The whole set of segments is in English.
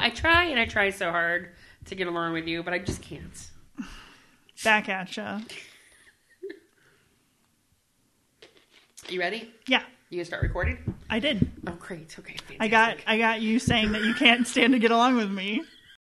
I try and I try so hard to get along with you, but I just can't. Back at ya. You ready? Yeah. You gonna start recording? I did. Oh, great. Okay, fantastic. I got you saying that you can't stand to get along with me.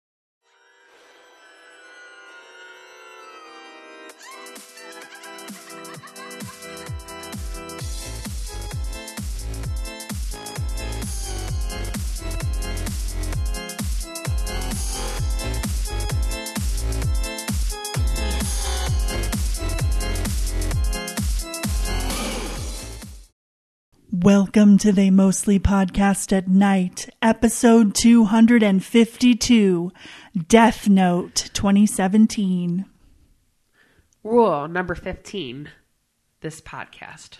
Welcome to They Mostly Podcast at Night, episode 252, Death Note 2017. Rule number 15, this podcast.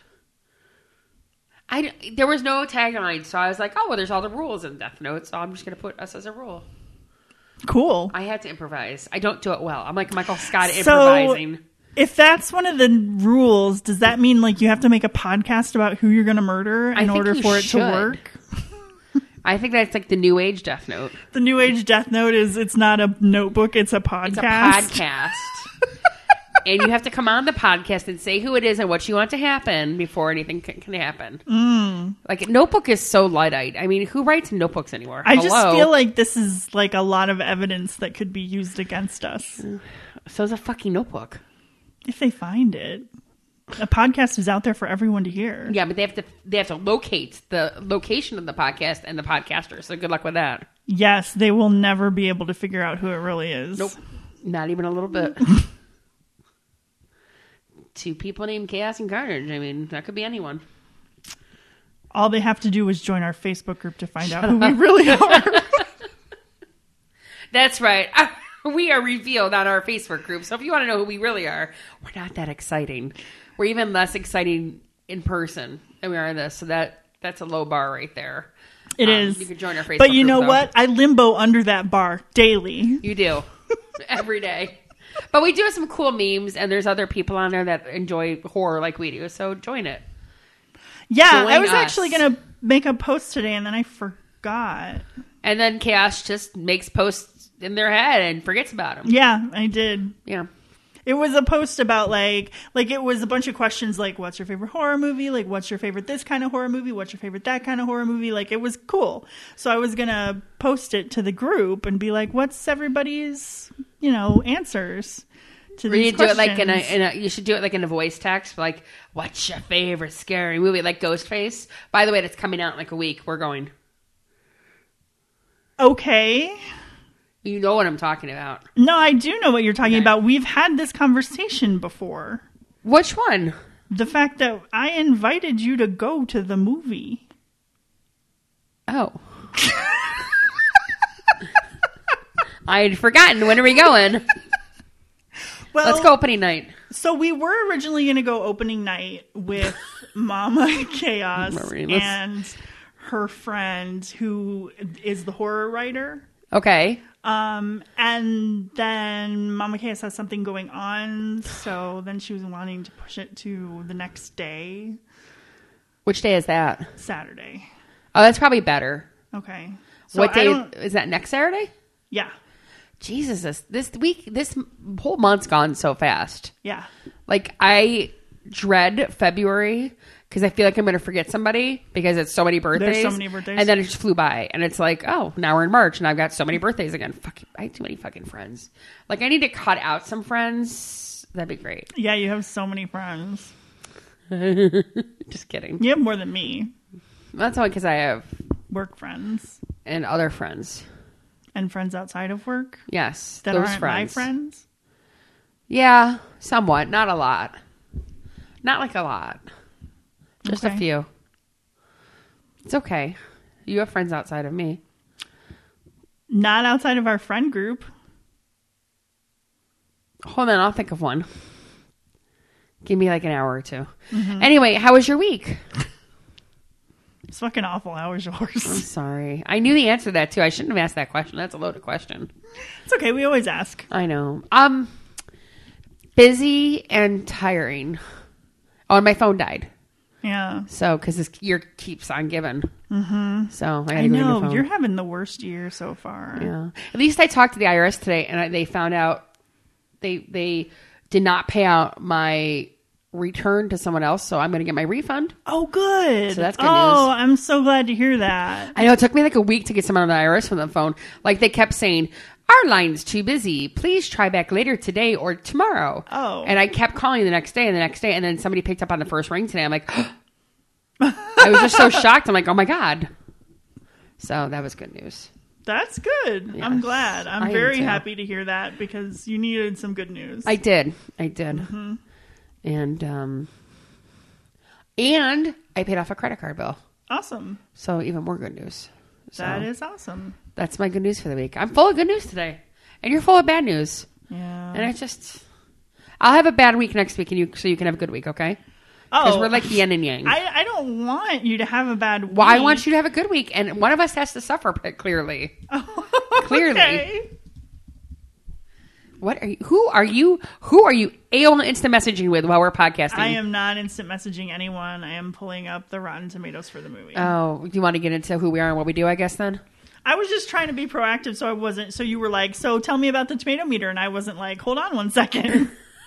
There was no tagline, so I was like, oh, well, there's all the rules in Death Note, so I'm just going to put us as a rule. Cool. I had to improvise. I don't do it well. I'm like Michael Scott improvising. If that's one of the rules, does that mean like you have to make a podcast about who you're going to murder in order for it to work? I think that's like the New Age Death Note. The New Age Death Note is it's not a notebook, it's a podcast. It's a podcast. And you have to come on the podcast and say who it is and what you want to happen before anything can happen. Like, notebook is so Luddite. I mean, who writes notebooks anymore? I just feel like this is like a lot of evidence that could be used against us. So is a fucking notebook. If they find it. A podcast is out there for everyone to hear. Yeah, but they have to locate the location of the podcast and the podcaster. So good luck with that. Yes, they will never be able to figure out who it really is. Nope. Not even a little bit. Two people named Chaos and Carnage. I mean, that could be anyone. All they have to do is join our Facebook group to find out who we really are. That's right. We are revealed on our Facebook group. So if you want to know who we really are, we're not that exciting. We're even less exciting in person than we are in this. So that's a low bar right there. It is. You can join our Facebook group. But you know what? I limbo under that bar daily. You do. Every day. But we do have some cool memes, and there's other people on there that enjoy horror like we do. So join it. Yeah, I was actually going to make a post today, and then I forgot. And then Chaos just makes posts in their head and forgets about them. Yeah, I did. Yeah. It was a post about like it was a bunch of questions like, what's your favorite horror movie? Like, what's your favorite this kind of horror movie? What's your favorite that kind of horror movie? Like, it was cool. So I was going to post it to the group and be like, what's everybody's, answers to these questions? Do it like you should do it like in a voice text, like, what's your favorite scary movie? Like Ghostface. By the way, that's coming out in like a week. We're going. Okay. You know what I'm talking about. No, I do know what you're talking about. We've had this conversation before. Which one? The fact that I invited you to go to the movie. Oh. I had forgotten. When are we going? Well, let's go opening night. So we were originally going to go opening night with Mama Chaos and her friend who is the horror writer. Okay. And then Mama Chaos has something going on, so then she was wanting to push it to the next day. Which day is that? Saturday. Oh, that's probably better. Okay. So what day is that? Next Saturday? Yeah. Jesus, this whole month's gone so fast. Yeah. Like, I dread February because I feel like I'm going to forget somebody because it's so many birthdays. There's so many birthdays. And then it just flew by. And it's like, oh, now we're in March and I've got so many birthdays again. Fuck, I have too many fucking friends. Like, I need to cut out some friends. That'd be great. Yeah, you have so many friends. Just kidding. You have more than me. That's only because I have work friends. And other friends. And friends outside of work? Yes. That those aren't friends. my friends? Yeah, somewhat. Not a lot. Not like a lot. Just a few. It's okay. You have friends outside of me. Not outside of our friend group. Hold on, I'll think of one. Give me like an hour or two. Mm-hmm. Anyway, how was your week? It's fucking awful. How was yours? I'm sorry. I knew the answer to that too. I shouldn't have asked that question. That's a loaded question. It's okay. We always ask. I know. Busy and tiring. Oh, and my phone died. Yeah. So, because this year keeps on giving. Mm-hmm. So, I know. You're having the worst year so far. Yeah. At least I talked to the IRS today, and they found out they did not pay out my return to someone else, so I'm going to get my refund. Oh, good. So that's good news. Oh, I'm so glad to hear that. I know. It took me like a week to get someone on the IRS from the phone. Like, they kept saying, our line's too busy. Please try back later today or tomorrow. Oh. And I kept calling the next day, and then somebody picked up on the first ring today. I'm like, I was just so shocked. I'm like, oh my God. So that was good news. That's good. Yes. I'm glad. I I'm am very too. happy to hear that because you needed some good news. I did. Mm-hmm. And I paid off a credit card bill. Awesome. So even more good news. So That is awesome. that's my good news for the week. I'm full of good news today. And you're full of bad news. Yeah. And I'll have a bad week next week so you can have a good week, okay? Because we're like yin and yang. I don't want you to have a bad week. Well, I want you to have a good week, and one of us has to suffer, clearly. Clearly. Okay. What are you? Who are you AOL instant messaging with while we're podcasting? I am not instant messaging anyone. I am pulling up the Rotten Tomatoes for the movie. Oh, do you want to get into who we are and what we do, I guess, then? I was just trying to be proactive, so you were like, so tell me about the tomato meter, and I wasn't like, hold on one second.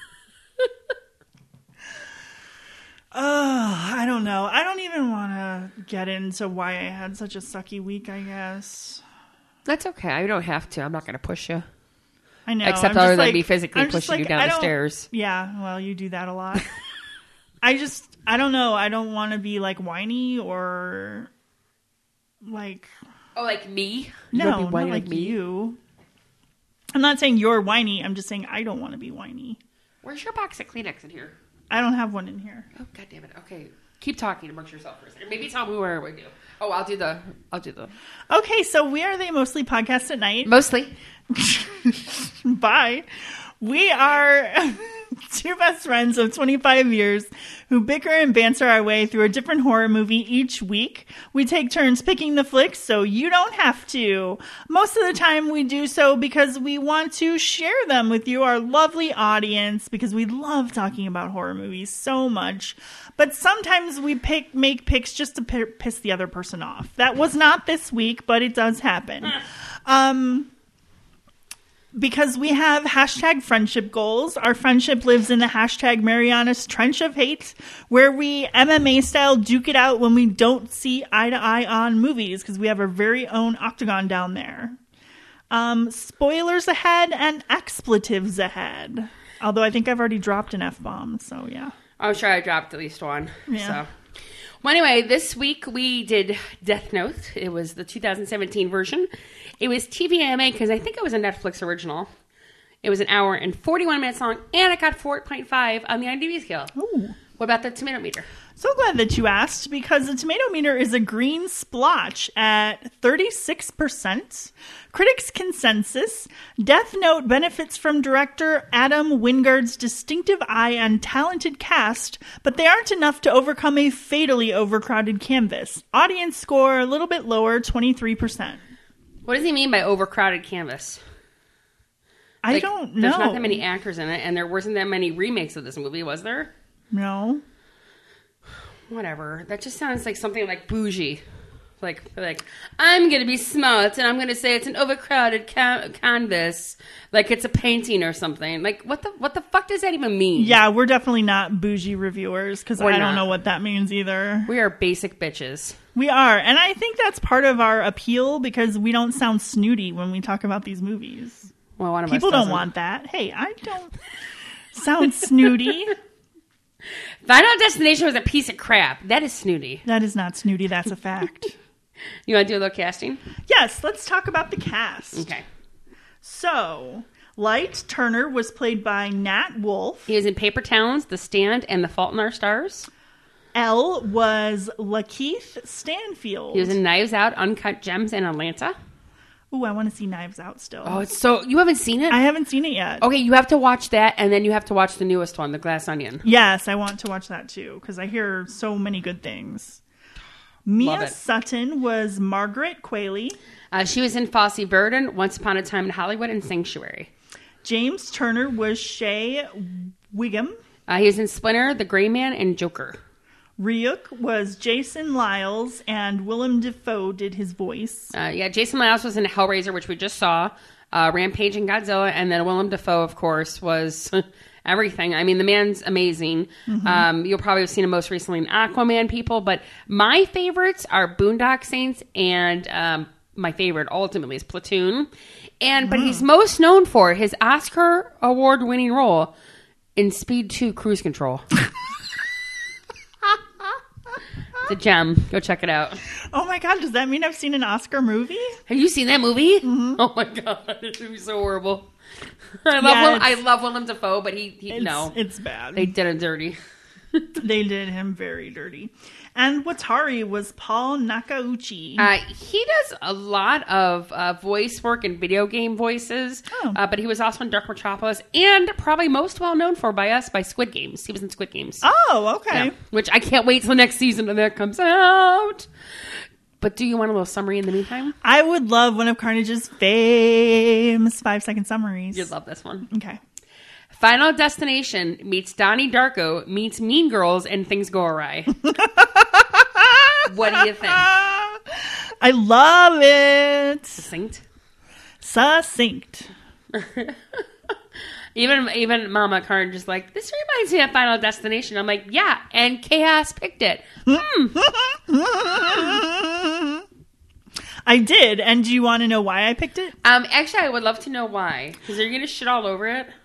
I don't know. I don't even want to get into why I had such a sucky week, I guess. That's okay. I don't have to. I'm not going to push you. I know. Except other than me physically pushing you down the stairs. Yeah, well, you do that a lot. I don't know. I don't want to be like whiny or like... Oh, like me? No, not like me. You. I'm not saying you're whiny. I'm just saying I don't want to be whiny. Where's your box of Kleenex in here? I don't have one in here. Oh, God damn it. Okay. Keep talking amongst yourself for a second. Maybe tell me where we do. Oh, I'll do the. Okay, so we are the Mostly Podcast at Night. Mostly. Bye. We are two best friends of 25 years who bicker and banter our way through a different horror movie each week. We take turns picking the flicks so you don't have to. Most of the time we do so because we want to share them with you, our lovely audience, because we love talking about horror movies so much. But sometimes we make picks just to piss the other person off. That was not this week, but it does happen. Because we have hashtag friendship goals. Our friendship lives in the hashtag Mariana's Trench of Hate, where we MMA style duke it out when we don't see eye to eye on movies, because we have our very own octagon down there. Spoilers ahead and expletives ahead. Although I think I've already dropped an F-bomb, so yeah. I'm sure I dropped at least one. Yeah. So. Well, anyway, this week we did Death Note. It was the 2017 version. It was TVMA because I think it was a Netflix original. It was an hour and 41 minutes long, and it got 4.5 on the IMDb scale. Ooh. What about the tomato meter? So glad that you asked, because the tomato meter is a green splotch at 36%. Critics' consensus: Death Note benefits from director Adam Wingard's distinctive eye and talented cast, but they aren't enough to overcome a fatally overcrowded canvas. Audience score a little bit lower, 23%. What does he mean by overcrowded canvas? I don't know. There's not that many actors in it, and there wasn't that many remakes of this movie, was there? No. Whatever. That just sounds like something like bougie. Like I'm going to be smart, and I'm going to say it's an overcrowded canvas, like it's a painting or something. Like, what the fuck does that even mean? Yeah, we're definitely not bougie reviewers, because I don't know what that means either. We are basic bitches. We are, and I think that's part of our appeal, because we don't sound snooty when we talk about these movies. Well, one of People us don't doesn't. want that. Hey, I don't sound snooty. Final Destination was a piece of crap. That is snooty. That is not snooty. That's a fact. You want to do a little casting? Yes, let's talk about the cast. Okay. So, Light Turner was played by Nat Wolff. He was in Paper Towns, The Stand, and The Fault in Our Stars. Elle was Lakeith Stanfield. He was in Knives Out, Uncut Gems, and Atlanta. Ooh, I want to see Knives Out still. Oh, it's so... You haven't seen it? I haven't seen it yet. Okay, you have to watch that, and then you have to watch the newest one, The Glass Onion. Yes, I want to watch that too, because I hear so many good things. Mia Sutton was Margaret Qualley. She was in Fosse Verdon, Once Upon a Time in Hollywood, and Sanctuary. James Turner was Shea Wiggum. He was in Splinter, The Gray Man, and Joker. Ryuk was Jason Liles, and Willem Dafoe did his voice. Jason Liles was in Hellraiser, which we just saw, Rampage and Godzilla, and then Willem Dafoe, of course, was everything. I mean, the man's amazing. You'll probably have seen him most recently in Aquaman, people, but my favorites are Boondock Saints, and my favorite ultimately is Platoon. But he's most known for his Oscar award-winning role in Speed 2 Cruise Control. It's a gem. Go check it out. Oh my God, does that mean I've seen an Oscar movie? Have you seen that movie? Oh my God, it's gonna be so horrible. I love Willem Dafoe, but it's bad. They did him dirty. They did him very dirty. And Watari was Paul Nakauchi. He does a lot of voice work and video game voices, but he was also in Dark Metropolis, and probably most well known by Squid Games. He was in Squid Games. Oh, okay. Yeah, which I can't wait till the next season when that comes out. But do you want a little summary in the meantime? I would love one of Carnage's famous 5-second summaries. You'd love this one. Okay. Final Destination meets Donnie Darko meets Mean Girls and things go awry. What do you think? I love it. Succinct. Even Mama Carnage is like, this reminds me of Final Destination. I'm like, yeah, and Chaos picked it. I did, and do you want to know why I picked it? Actually, I would love to know why. Because they're going to shit all over it.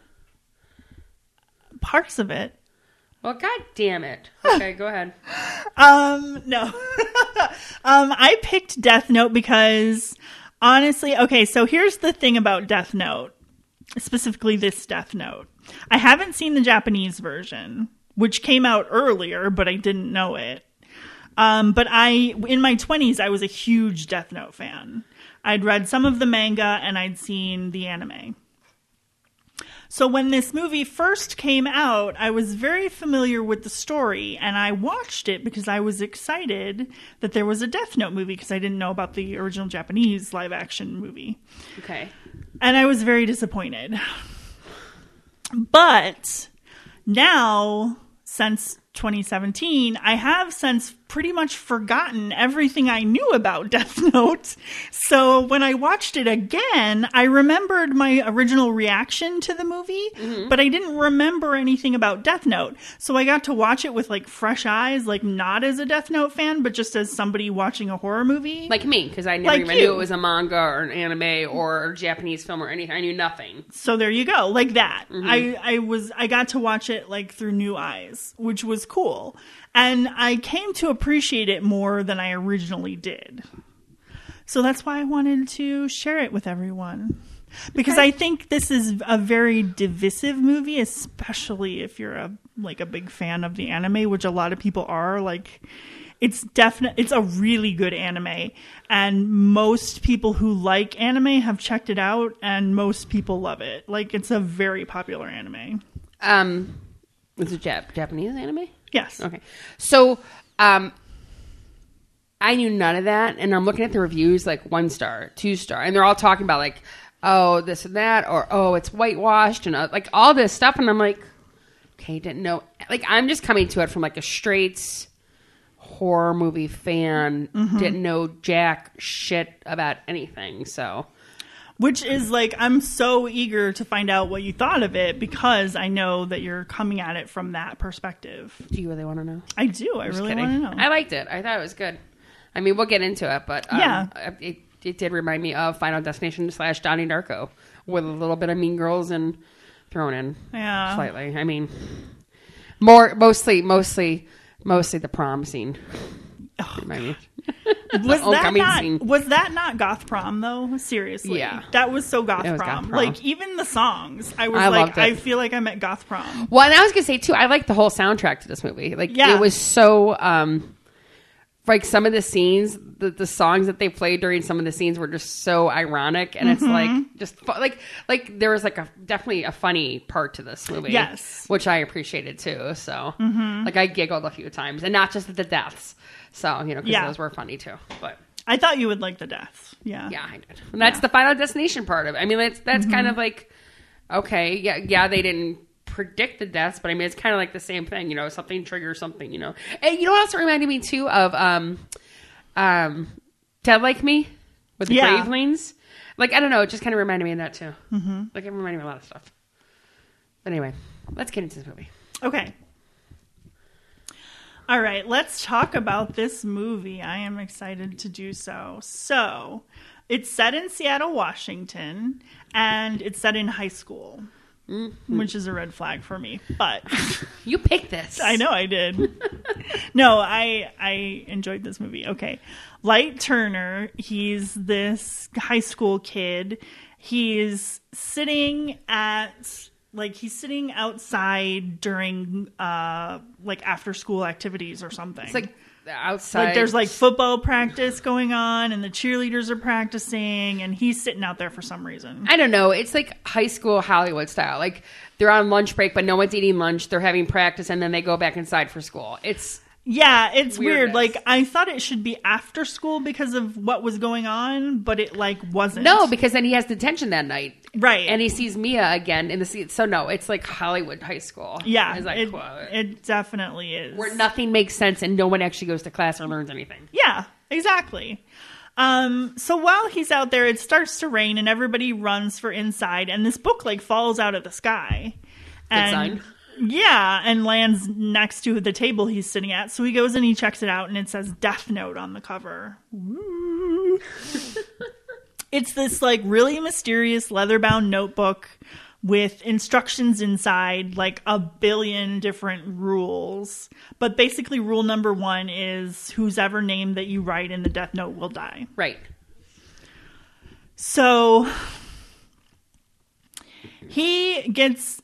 Parts of it. Well, god damn it. Okay, go ahead. No. I picked Death Note because, honestly, okay, so here's the thing about Death Note. Specifically this Death Note. I haven't seen the Japanese version, which came out earlier, but I didn't know it. But in my 20s, I was a huge Death Note fan. I'd read some of the manga and I'd seen the anime. So when this movie first came out, I was very familiar with the story, and I watched it because I was excited that there was a Death Note movie because I didn't know about the original Japanese live-action movie. Okay. And I was very disappointed. But now, since 2017, I have since pretty much forgotten everything I knew about Death Note. So when I watched it again, I remembered my original reaction to the movie, but I didn't remember anything about Death Note. So I got to watch it with like fresh eyes, like not as a Death Note fan, but just as somebody watching a horror movie. Like me, because I never even knew it was a manga or an anime or a Japanese film or anything. I knew nothing. So there you go, like that. I got to watch it like through new eyes, which was cool. And I came to appreciate it more than I originally did. So that's why I wanted to share it with everyone. Because I think this is a very divisive movie, especially if you're a big fan of the anime, which a lot of people are. Like, it's a really good anime. And most people who like anime have checked it out, and most people love it. Like, it's a very popular anime. Is it Japanese anime? Yes. Okay. So, I knew none of that, and I'm looking at the reviews, like 1 star, 2 star, and they're all talking about like, oh, this and that, or oh, it's whitewashed, and like all this stuff, and I'm like, okay, didn't know. Like, I'm just coming to it from like a straight horror movie fan, didn't know jack shit about anything, so. Which is like, I'm so eager to find out what you thought of it because I know that you're coming at it from that perspective. Do you really want to know? I do. I really want to know. I liked it. I thought it was good. I mean, we'll get into it, but yeah. It did remind me of Final Destination / Donnie Darko with a little bit of Mean Girls and thrown in slightly. I mean, mostly the prom scene. Was that not Goth Prom though? Seriously, yeah, that was so Goth Prom. Like even the songs, I feel like I'm at Goth Prom. Well, and I was gonna say too, I like the whole soundtrack to this movie. Like it was so like some of the scenes, the songs that they played during some of the scenes were just so ironic, and it's like just like there was like definitely a funny part to this movie, yes, which I appreciated too. So like I giggled a few times, and not just at the deaths. So, because those were funny too. But I thought you would like the deaths. Yeah. Yeah, I did. And that's the Final Destination part of it. I mean, that's kind of like, okay, yeah, they didn't predict the deaths, but I mean, it's kind of like the same thing, something triggers something, And what also reminded me too of Dead Like Me with the Gravelings. Like, I don't know, it just kind of reminded me of that too. Mm-hmm. Like, it reminded me of a lot of stuff. But anyway, let's get into this movie. Okay. All right, let's talk about this movie. I am excited to do so. So, it's set in Seattle, Washington, and it's set in high school, which is a red flag for me. But you picked this. I know I did. No, I enjoyed this movie. Okay. Light Turner, he's this high school kid. He's sitting outside during after school activities or something. It's like outside. Like there's like football practice going on and the cheerleaders are practicing and he's sitting out there for some reason. I don't know. It's like high school Hollywood style. Like they're on lunch break, but no one's eating lunch. They're having practice and then they go back inside for school. It's weird. Like I thought it should be after school because of what was going on, but it wasn't. No, because then he has detention that night. Right. And he sees Mia again in the seat. So no, it's like Hollywood high school. Yeah. It definitely is. Where nothing makes sense and no one actually goes to class or learns anything. Yeah, exactly. So while he's out there, it starts to rain and everybody runs for inside and this book falls out of the sky. Good sign. Yeah, and lands next to the table he's sitting at. So he goes and he checks it out, and it says Death Note on the cover. It's this really mysterious leather-bound notebook with instructions inside, a billion different rules. But basically, rule number 1 is whose ever name that you write in the Death Note will die. Right. So he gets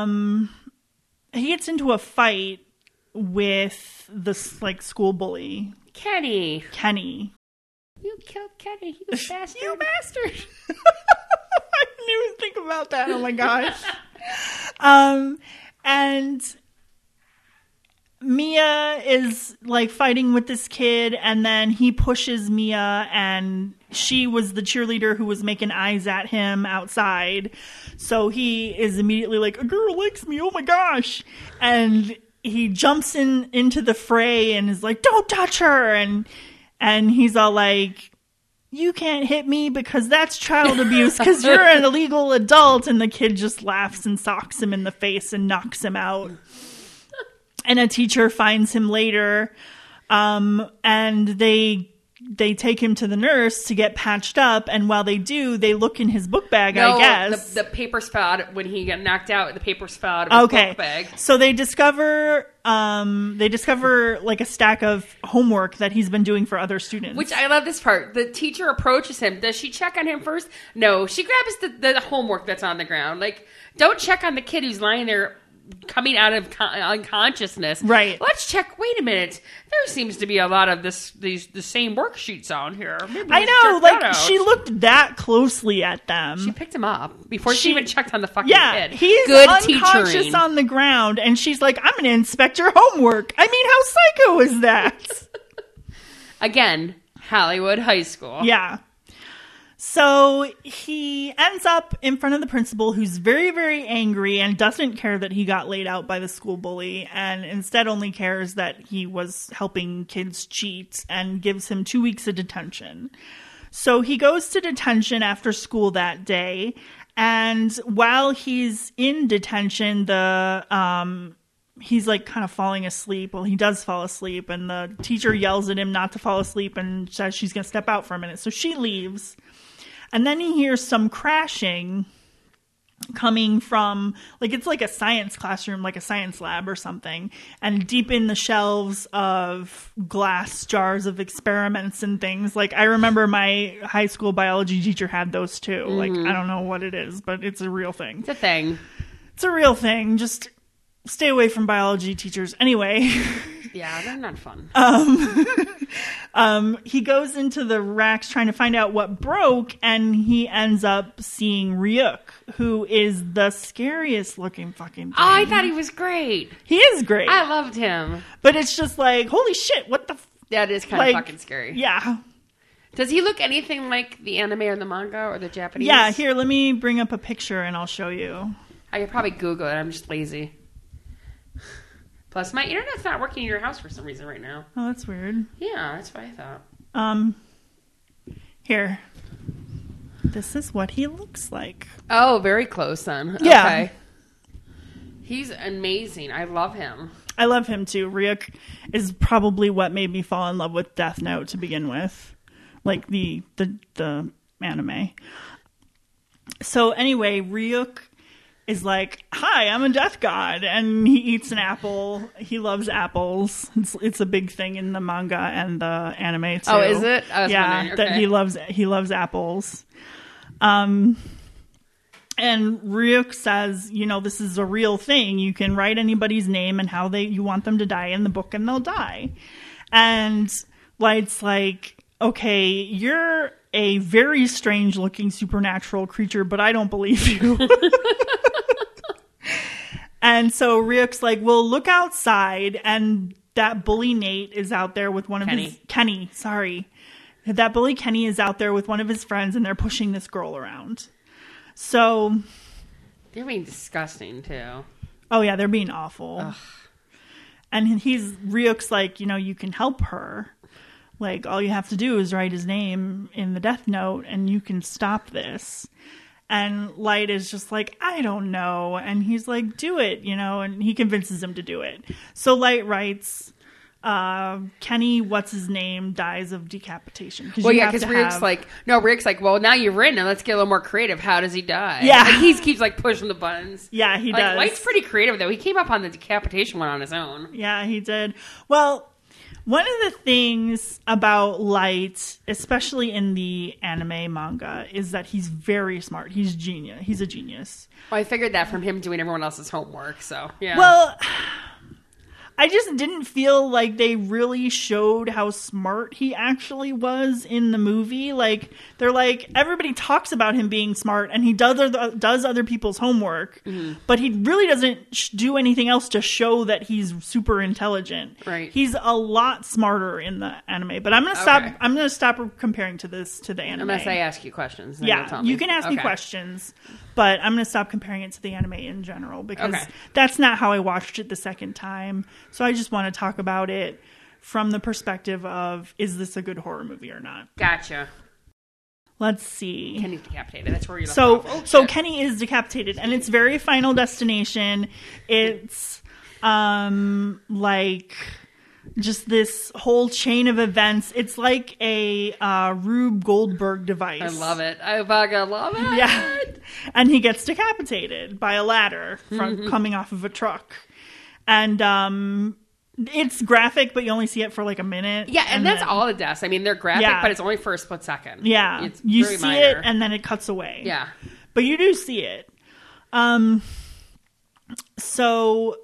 into a fight with this school bully. Kenny. You killed Kenny, you bastard. You bastard. I didn't even think about that. Oh my gosh. And Mia is fighting with this kid and then he pushes Mia and she was the cheerleader who was making eyes at him outside. So he is immediately like, a girl likes me. Oh my gosh. And he jumps into the fray and is like, don't touch her. And he's all like, you can't hit me because that's child abuse because you're an illegal adult. And the kid just laughs and socks him in the face and knocks him out. And a teacher finds him later, and they take him to the nurse to get patched up. And while they do, they look in his book bag, I guess. The papers fell out when he got knocked out. The papers fell out of his book bag. So they discover a stack of homework that he's been doing for other students. Which I love this part. The teacher approaches him. Does she check on him first? No. She grabs the homework that's on the ground. Don't check on the kid who's lying there coming out of unconsciousness. Right. Let's check. Wait a minute. There seems to be a lot of the same worksheets on here. Maybe I know. She looked that closely at them. She picked him up before she even checked on the fucking kid. He's good unconscious teachering. On the ground, and she's like, "I'm going to inspect your homework." I mean, how psycho is that? Again, Hollywood high school. Yeah. So he ends up in front of the principal who's very, very angry and doesn't care that he got laid out by the school bully and instead only cares that he was helping kids cheat and gives him 2 weeks of detention. So he goes to detention after school that day. And while he's in detention, he's kind of falling asleep. Well, he does fall asleep and the teacher yells at him not to fall asleep and says she's going to step out for a minute. So she leaves. And then he hears some crashing coming from, it's like a science classroom, like a science lab or something. And deep in the shelves of glass jars of experiments and things. I remember my high school biology teacher had those too. I don't know what it is, but it's a real thing. It's a thing. It's a real thing. Just stay away from biology teachers. Anyway. Yeah, they're not fun. He goes into the racks trying to find out what broke, and he ends up seeing Ryuk, who is the scariest looking fucking thing. Oh, I thought he was great. He is great. I loved him. But it's just holy shit, what the... That is kind of fucking scary. Yeah. Does he look anything like the anime or the manga or the Japanese? Yeah, here, let me bring up a picture and I'll show you. I could probably Google it. I'm just lazy. Plus, my internet's not working in your house for some reason right now. Oh, that's weird. Yeah, that's what I thought. Here. This is what he looks like. Oh, very close then. Yeah. Okay. He's amazing. I love him. I love him too. Ryuk is probably what made me fall in love with Death Note to begin with. Like the anime. So anyway, Ryuk is like, "Hi, I'm a death god," and he eats an apple. He loves apples. It's a big thing in the manga and the anime too. Oh, is it? I was yeah, wondering. Okay. that he loves apples. And Ryuk says, this is a real thing. You can write anybody's name and how you want them to die in the book, and they'll die. And Light's like, okay, you're a very strange looking supernatural creature, but I don't believe you. And so Ryuk's like, well, look outside, and that bully Nate is out there with one of Kenny, sorry. That bully Kenny is out there with one of his friends, and they're pushing this girl around. So they're being disgusting too. Oh yeah, they're being awful. Ugh. And Ryuk's like, you can help her. Like, all you have to do is write his name in the Death Note and you can stop this. And Light is just like, I don't know. And he's like, do it, and he convinces him to do it. So Light writes, Kenny, what's his name, dies of decapitation. Well, yeah, because Ryuk's like, well, now you've written it. Let's get a little more creative. How does he die? Yeah. Like, he keeps pushing the buttons. Yeah, he does. Light's pretty creative, though. He came up on the decapitation one on his own. Yeah, he did. Well, one of the things about Light, especially in the anime manga, is that he's very smart. He's a genius. Well, I figured that from him doing everyone else's homework, so, yeah. Well, I just didn't feel like they really showed how smart he actually was in the movie. Like, they're like, everybody talks about him being smart, and he does other people's homework, but he really doesn't do anything else to show that he's super intelligent. Right. He's a lot smarter in the anime. But I'm gonna stop. Okay. I'm gonna stop comparing to the anime. Unless I ask you questions. Yeah, you can ask me questions, but I'm gonna stop comparing it to the anime in general because that's not how I watched it the second time. So I just want to talk about it from the perspective of, is this a good horror movie or not? Gotcha. Let's see. Kenny's decapitated. That's where you left off. So Kenny is decapitated, and it's very Final Destination. It's like just this whole chain of events. It's like a Rube Goldberg device. I love it. I fucking love it. Yeah. And he gets decapitated by a ladder from coming off of a truck. And it's graphic, but you only see it for like a minute. Yeah, and that's all the deaths. I mean, they're graphic, but it's only for a split second. Yeah, you see minor. It, and then it cuts away. Yeah. But you do see it. So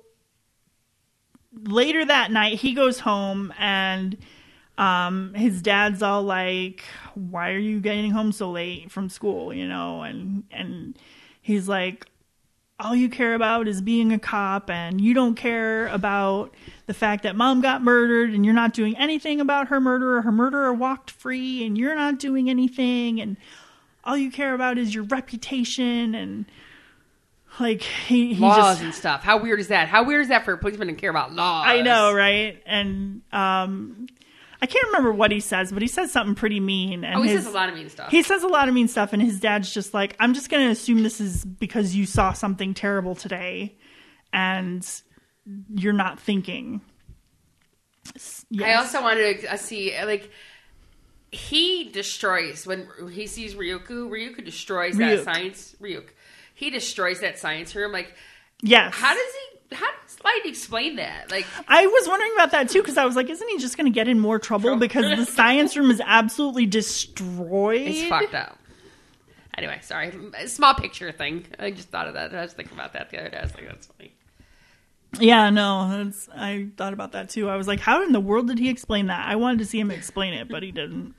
later that night, he goes home, and his dad's all like, why are you getting home so late from school, And he's like, all you care about is being a cop, and you don't care about the fact that mom got murdered, and you're not doing anything about her murderer. Her murderer walked free, and you're not doing anything, and all you care about is your reputation, and like he laws just, and stuff. How weird is that? How weird is that for a policeman to care about laws? I know, right? And I can't remember what he says, but he says something pretty mean. And he says a lot of mean stuff. He says a lot of mean stuff, and his dad's just like, I'm just going to assume this is because you saw something terrible today, and you're not thinking. Yes. I also wanted to see, he destroys, when he sees Ryuk destroys that science, he destroys that science room. Yes. How does Light explain that? I was wondering about that too, because I was like, isn't he just going to get in more trouble because the science room is absolutely destroyed? It's fucked up. Anyway, sorry. Small picture thing. I just thought of that. I was thinking about that the other day. I was like, that's funny. Yeah, no, I thought about that too. I was like, how in the world did he explain that? I wanted to see him explain it, but he didn't.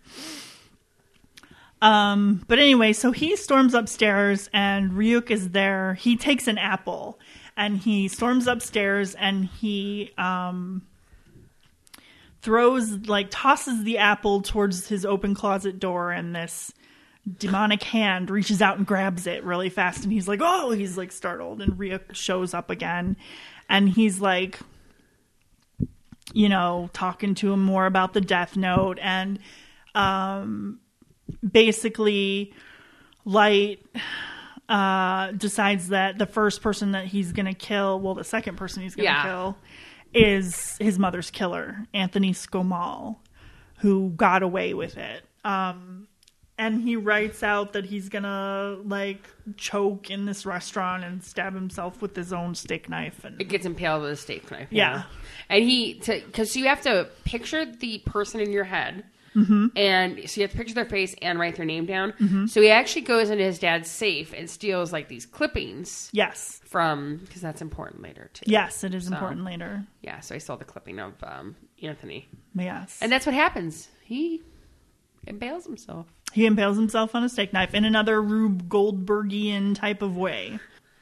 But anyway, so he storms upstairs, and Ryuk is there. He takes an apple, and he storms upstairs, and he tosses the apple towards his open closet door, and this demonic hand reaches out and grabs it really fast, and he's like, oh, he's like startled, and Ryuk shows up again, and he's like, you know, talking to him more about the Death Note, and basically Light decides that the first person that he's gonna kill, well, the second person he's gonna kill is his mother's killer, Anthony Skomal, who got away with it. And he writes out that he's gonna like choke in this restaurant and stab himself with his own steak knife. And it gets impaled with a steak knife. Yeah. And because you have to picture the person in your head. And so you have to picture their face and write their name down. So he actually goes into his dad's safe and steals like these clippings. Yes. Because that's important later too. Yes, it is important later. Yeah, so I saw the clipping of Anthony. Yes. And that's what happens. He impales himself. He impales himself on a steak knife in another Rube Goldbergian type of way.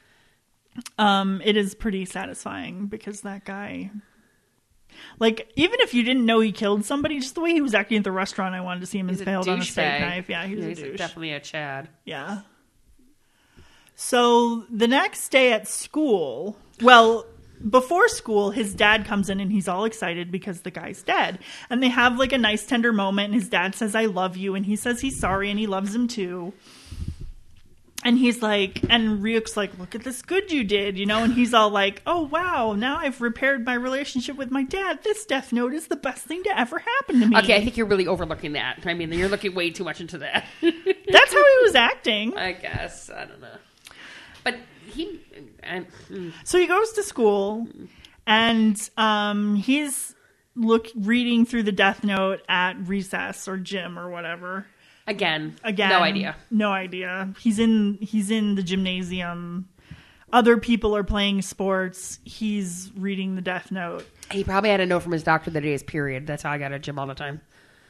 It is pretty satisfying because that guy, like, even if you didn't know he killed somebody, just the way he was acting at the restaurant, I wanted to see him impaled on a steak knife. Yeah, he's a douche. Definitely a Chad. Yeah. So the next day at school, well, before school, his dad comes in and he's all excited because the guy's dead. And they have like a nice tender moment, and his dad says, I love you. And he says he's sorry and he loves him too. And he's like, and Ryuk's like, look at this good you did, you know? And he's all like, oh, wow, now I've repaired my relationship with my dad. This Death Note is the best thing to ever happen to me. Okay, I think you're really overlooking that. I mean, you're looking way too much into that. That's how he was acting. I guess. I don't know. But So he goes to school, and he's reading through the Death Note at recess or gym or whatever. Again, no idea. He's in the gymnasium. Other people are playing sports. He's reading the Death Note. He probably had a note from his doctor that he has period. That's how I got at gym all the time.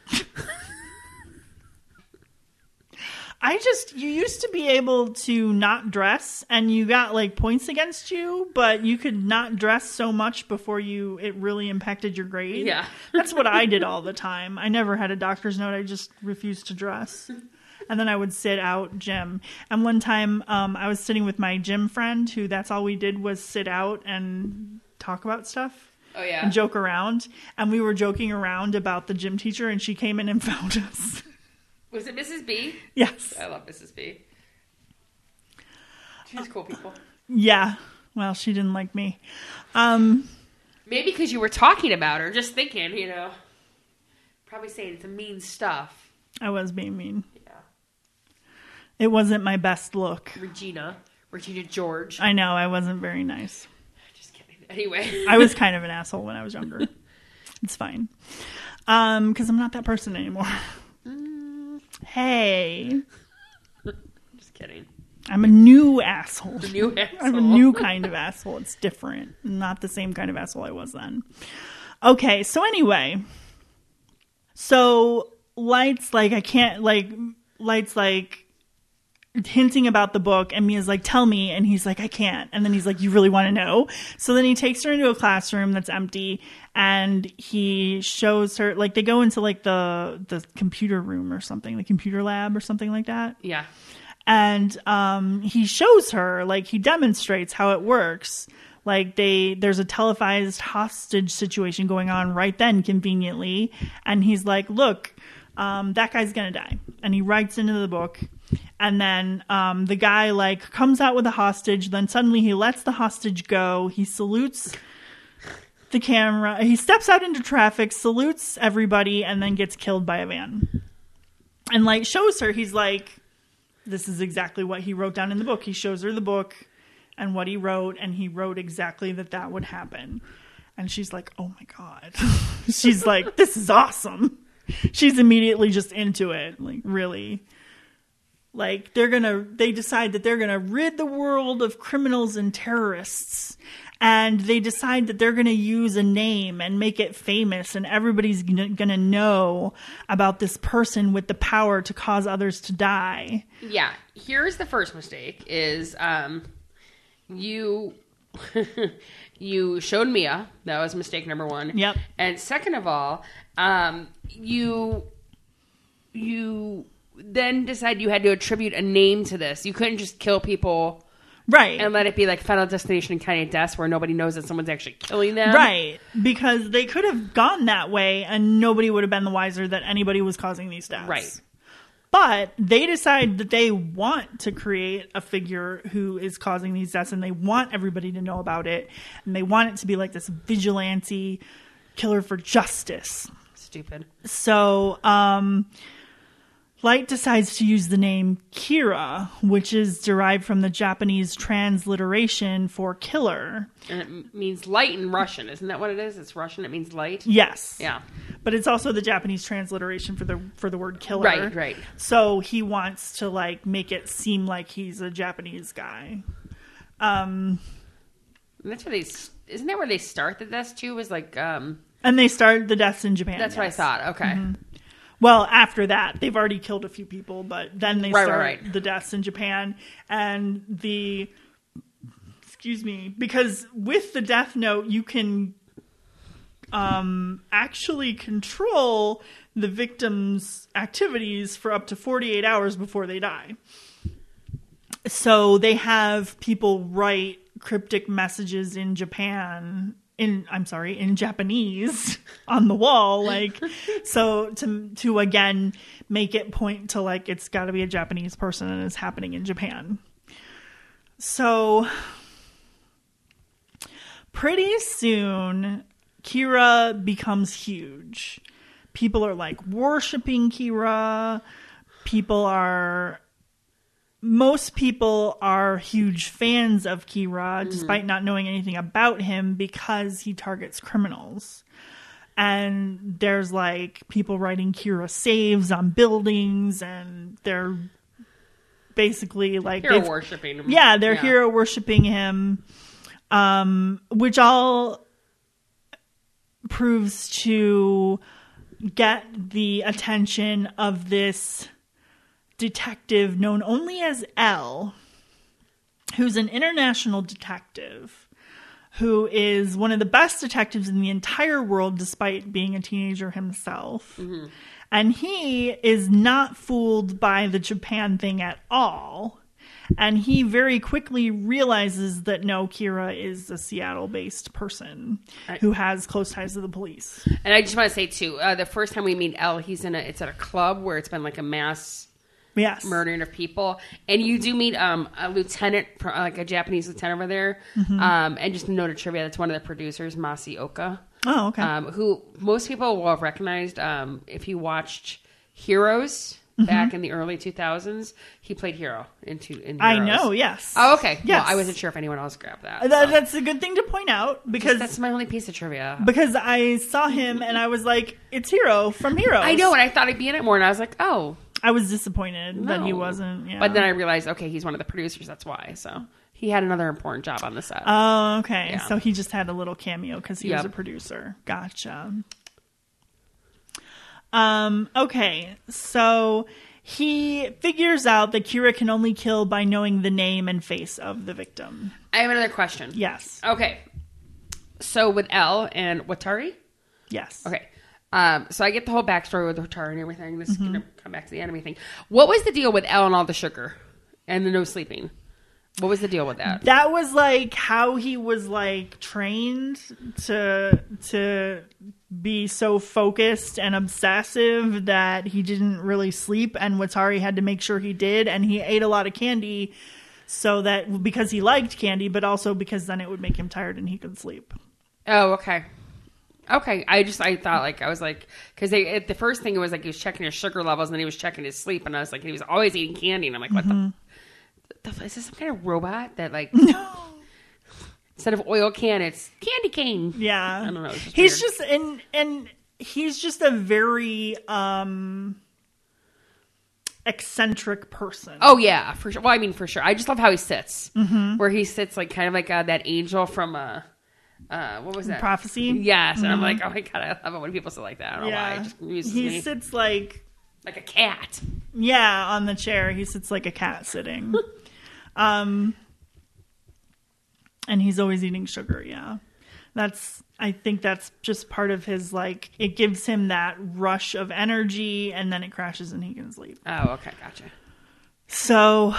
You used to be able to not dress, and you got like points against you, but you could not dress so much before it really impacted your grade. Yeah. That's what I did all the time. I never had a doctor's note. I just refused to dress. And then I would sit out gym. And one time I was sitting with my gym friend who that's all we did was sit out and talk about stuff. Oh, yeah. And joke around. And we were joking around about the gym teacher, and she came in and found us. Was it Mrs. B? Yes. I love Mrs. B. She's cool people. Yeah. Well, she didn't like me. Maybe because you were talking about her, just thinking, you know. Probably saying some mean stuff. I was being mean. Yeah. It wasn't my best look. Regina George. I know. I wasn't very nice. Just kidding. Anyway. I was kind of an asshole when I was younger. It's fine. Because I'm not that person anymore. Hey. Just kidding. I'm a new asshole. I'm a new kind of asshole. It's different. Not the same kind of asshole I was then. Okay, so anyway. So Light's like, hinting about the book, and Mia's like, tell me, and he's like, I can't. And then he's like, you really want to know? So then he takes her into a classroom that's empty, and he shows her, like, they go into like the computer room or something, the computer lab or something like that. Yeah. And he shows her, like, he demonstrates how it works. Like, there's a televised hostage situation going on right then, conveniently, and he's like, look, that guy's gonna die. And he writes into the book. And then the guy, like, comes out with a hostage. Then suddenly he lets the hostage go. He salutes the camera. He steps out into traffic, salutes everybody, and then gets killed by a van. And, like, shows her, he's like, this is exactly what he wrote down in the book. He shows her the book and what he wrote, and he wrote exactly that would happen. And she's like, oh, my God. She's like, this is awesome. She's immediately just into it. Like, really. Like, they decide that they're gonna rid the world of criminals and terrorists. And they decide that they're gonna use a name and make it famous, and everybody's gonna know about this person with the power to cause others to die. Yeah. Here's the first mistake is, you showed Mia. That was mistake number one. Yep. And second of all, you then decided you had to attribute a name to this. You couldn't just kill people Right. and let it be like Final Destination kind of deaths where nobody knows that someone's actually killing them. Right. Because they could have gone that way and nobody would have been the wiser that anybody was causing these deaths. Right. But they decide that they want to create a figure who is causing these deaths and they want everybody to know about it. And they want it to be like this vigilante killer for justice. Stupid. So, Light decides to use the name Kira, which is derived from the Japanese transliteration for killer. And it means light in Russian. Isn't that what it is? It's Russian. It means light. Yes. Yeah. But it's also the Japanese transliteration for the word killer. Right, right. So he wants to like make it seem like he's a Japanese guy. And that's where isn't that where they start the deaths too? Was like and they start the deaths in Japan. That's what I thought. Okay. Mm-hmm. Well, after that, they've already killed a few people, but then they start the deaths in Japan and because with the Death Note, you can actually control the victim's activities for up to 48 hours before they die. So they have people write cryptic messages in Japanese on the wall, like, so to again make it point to like it's got to be a Japanese person and it's happening in Japan. So pretty soon Kira becomes huge. People are like worshiping Kira. Most people are huge fans of Kira, despite not knowing anything about him, because he targets criminals. And there's like people writing Kira saves on buildings, and they're basically like hero worshipping him. Yeah, they're hero worshipping him, which all proves to get the attention of this detective known only as L, who's an international detective who is one of the best detectives in the entire world despite being a teenager himself. Mm-hmm. And he is not fooled by the Japan thing at all. And he very quickly realizes that no, Kira is a Seattle-based person who has close ties to the police. And I just want to say, too, the first time we meet L, it's at a club where it's been like a mass murdering of people, and you do meet a lieutenant, like a Japanese lieutenant over there. Mm-hmm. And just a note of trivia, that's one of the producers, Masaoka. Oh, okay. Who most people will have recognized if you watched Heroes back in the early 2000s. He played Hero in Heroes. I know, yes. Oh, okay. Yes. Well, I wasn't sure if anyone else grabbed that. That's a good thing to point out, because that's my only piece of trivia. Because I saw him and I was like, it's Hero from Heroes. I know, and I thought he'd be in it more, and I was like, oh. I was disappointed that he wasn't. Yeah. But then I realized, okay, he's one of the producers. That's why. So he had another important job on the set. Oh, okay. Yeah. So he just had a little cameo because he was a producer. Gotcha. Okay. So he figures out that Kira can only kill by knowing the name and face of the victim. I have another question. Yes. Okay. So with L and Watari? Yes. Okay. So I get the whole backstory with Watari and everything. This is going to come back to the enemy thing. What was the deal with L and all the sugar and the no sleeping? What was the deal with that? That was like how he was like trained to be so focused and obsessive that he didn't really sleep, and Watari had to make sure he did, and he ate a lot of candy so that because he liked candy, but also because then it would make him tired and he could sleep. Oh, okay. Okay, I thought like, I was like, because the first thing it was like he was checking his sugar levels and then he was checking his sleep, and I was like, he was always eating candy, and I'm like, what the is this some kind of robot that like, no, instead of oil can, it's candy cane? Yeah, I don't know. He's just and he's just a very eccentric person. Oh yeah, for sure. Well, I mean, for sure. I just love how he sits, where he sits like kind of like that angel from what was that? Prophecy? Yes. And I'm like, oh my God, I love it when people sit like that. I don't know why. It just amuses me. He sits like a cat. Yeah, on the chair. He sits like a cat sitting. And he's always eating sugar, yeah. I think that's just part of his, like, it gives him that rush of energy, and then it crashes and he can sleep. Oh, okay, gotcha. So,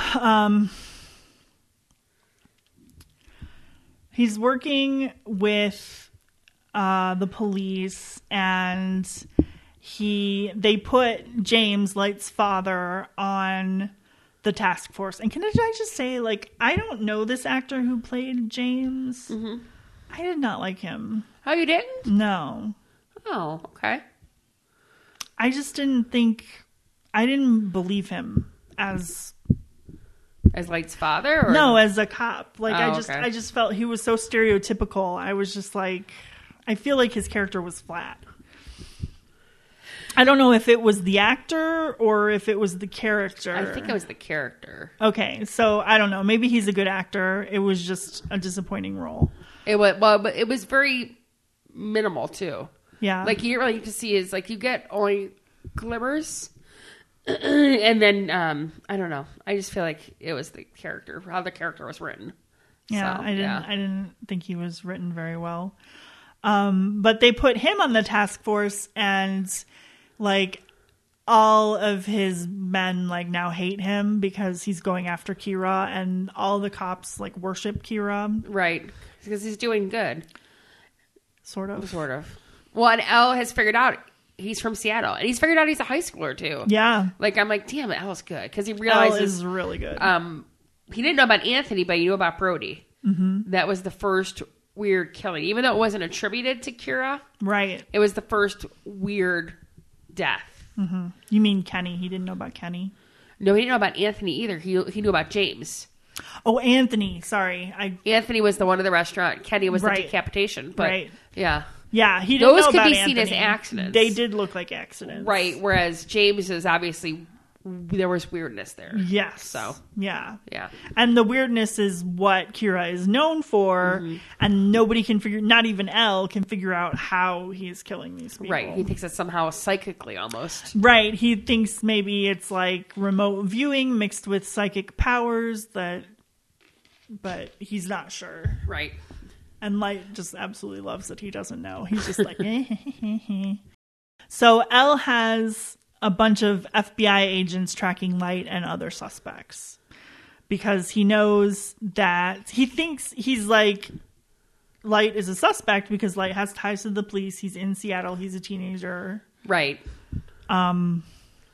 he's working with the police, and they put James, Light's father, on the task force. And can I just say, like, I don't know this actor who played James. Mm-hmm. I did not like him. Oh, you didn't? No. Oh, okay. I didn't believe him as Light's father? Or? No, as a cop. Like, okay. I just felt he was so stereotypical. I was just like, I feel like his character was flat. I don't know if it was the actor or if it was the character. I think it was the character. Okay, so I don't know. Maybe he's a good actor. It was just a disappointing role. But it was very minimal too. Yeah, like you didn't really get to see his, like, you get only glimmers, and then I don't know. I just feel like it was the character, how the character was written. Yeah, so, I didn't think he was written very well. But they put him on the task force, and like all of his men like now hate him because he's going after Kira, and all the cops like worship Kira. Right. Because he's doing good. Sort of. Well, and Elle has figured out he's from Seattle, and he's figured out he's a high schooler too. Yeah. Like, I'm like, damn it, Elle's good. Because he realizes Elle is really good. He didn't know about Anthony, but he knew about Brody. Mm-hmm. That was the first weird killing. Even though it wasn't attributed to Kira. Right. It was the first weird death. Mm-hmm. You mean Kenny? He didn't know about Kenny? No, he didn't know about Anthony either. He knew about James. Oh, Anthony. Sorry. Anthony was the one at the restaurant. Kenny was the decapitation. But, right. Yeah. Yeah, he didn't know about Anthony. Those could be seen as accidents. They did look like accidents. Right, whereas James is obviously, there was weirdness there. Yes. So. Yeah. Yeah. And the weirdness is what Kira is known for, mm-hmm. and nobody can not even Elle can figure out how he's killing these people. Right, he thinks it's somehow psychically almost. Right, he thinks maybe it's like remote viewing mixed with psychic powers, but he's not sure. Right. And Light just absolutely loves that he doesn't know. He's just like, So Elle has a bunch of FBI agents tracking Light and other suspects because he knows that he thinks he's like, Light is a suspect because Light has ties to the police. He's in Seattle. He's a teenager. Right. And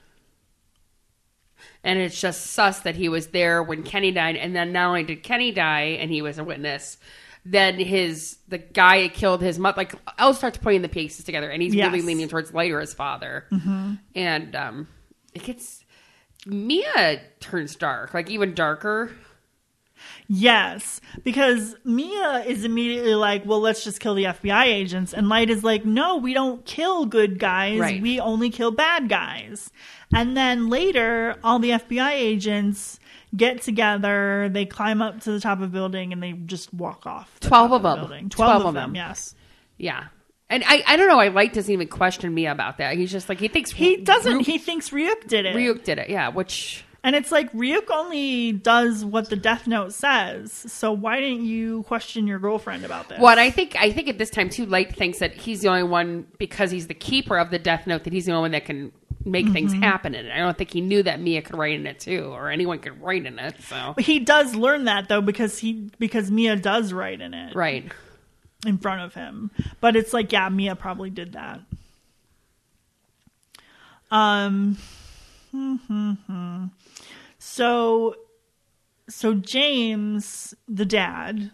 it's just sus that he was there when Kenny died. And then not only did Kenny die and he was a witness, then the guy that killed his mother, like, Elle starts putting the pieces together, and he's really leaning towards Light or his father. Mm-hmm. And it gets, Mia turns dark, like even darker. Yes, because Mia is immediately like, well, let's just kill the FBI agents. And Light is like, no, we don't kill good guys. Right. We only kill bad guys. And then later, all the FBI agents get together, they climb up to the top of a building, and they just walk off. 12 of them. 12 of them, yes. Yeah. And I don't know, Light doesn't even question me about that. He's just like, he thinks... He doesn't. He thinks Ryuk did it. Ryuk did it, yeah, which... And it's like, Ryuk only does what the Death Note says, so why didn't you question your girlfriend about this? Well, and I think at this time, too, Light thinks that he's the only one, because he's the keeper of the Death Note, that he's the only one that can make mm-hmm. things happen in it. I don't think he knew that Mia could write in it, too, or anyone could write in it, so... But he does learn that, though, because Mia does write in it. Right. In front of him. But it's like, yeah, Mia probably did that. So James, the dad,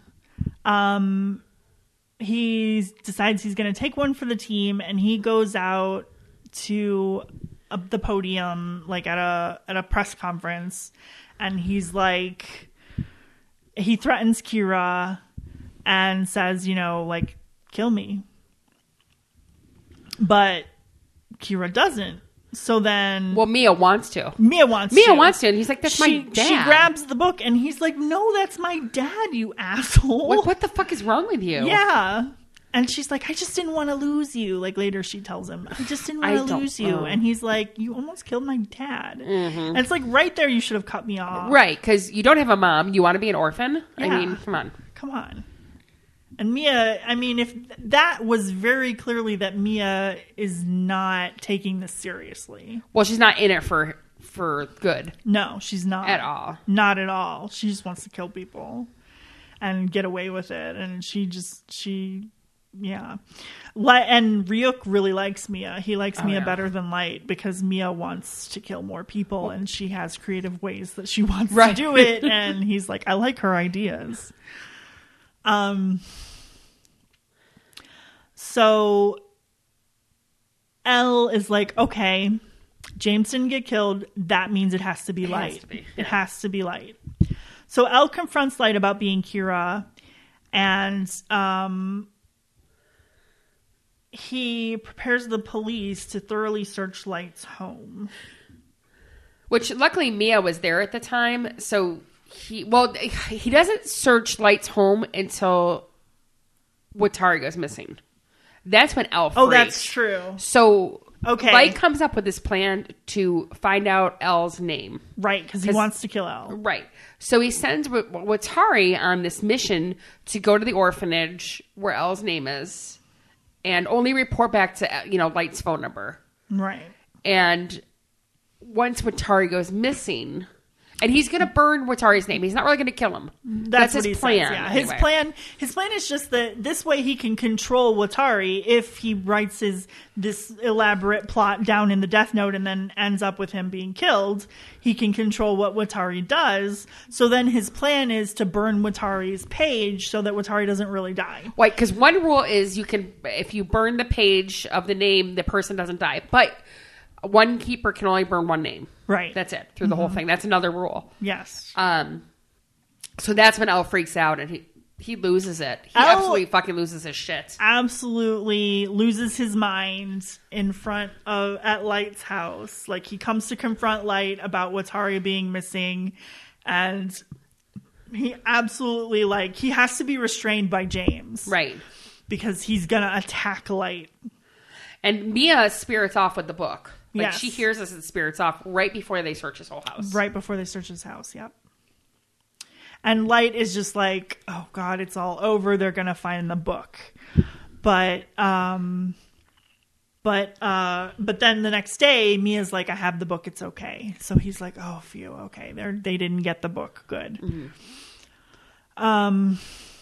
he decides he's going to take one for the team, and he goes out to the podium, like at a press conference, and he's like, he threatens Kira and says, like, kill me. But Kira doesn't. So then... Well, Mia wants to. Mia wants to. And he's like, that's my dad. She grabs the book, and he's like, no, that's my dad, you asshole. Like, what the fuck is wrong with you? Yeah. And she's like, I just didn't want to lose you. Like, later she tells him, I just didn't want to lose you. And he's like, you almost killed my dad. Mm-hmm. And it's like, right there, you should have cut me off. Right, because you don't have a mom. You want to be an orphan? Yeah. I mean, come on. Come on. And Mia, I mean, if that was very clearly that Mia is not taking this seriously. Well, she's not in it for good. No, she's not. At all. Not at all. She just wants to kill people and get away with it. And yeah. And Ryuk really likes Mia. He likes Mia better than Light because Mia wants to kill more people and she has creative ways that she wants to do it. And he's like, I like her ideas. So L is like, okay, James didn't get killed. That means it has to be Light. It has to be Light. So L confronts Light about being Kira, and he prepares the police to thoroughly search Light's home. Which luckily Mia was there at the time, so he doesn't search Light's home until Watari goes missing. That's when L freaks. Oh, that's true. So okay. Light comes up with this plan to find out L's name. Right, because he wants to kill L. Right. So he sends Watari on this mission to go to the orphanage where L's name is and only report back to, Light's phone number. Right. And once Watari goes missing... And he's going to burn Watari's name. He's not really going to kill him. That's his plan. Says, yeah. Anyway. His plan is just that this way he can control Watari if he writes this elaborate plot down in the Death Note and then ends up with him being killed. He can control what Watari does. So then his plan is to burn Watari's page so that Watari doesn't really die. Right, because one rule is if you burn the page of the name, the person doesn't die. But one keeper can only burn one name. Right. That's it. Through the whole thing. That's another rule. Yes. So that's when L freaks out and he loses it. He absolutely fucking loses his shit. Absolutely loses his mind in front of at Light's house. Like he comes to confront Light about Watari being missing, and he absolutely he has to be restrained by James. Right. Because he's gonna attack Light. And Mia spirits off with the book. Yes. She hears us and spirits off right before they search his whole house. Right before they search his house, yep. And Light is just like, oh God, it's all over. They're going to find the book. But then the next day, Mia's like, I have the book. It's okay. So he's like, oh, phew. Okay. They didn't get the book. Good. Mm-hmm.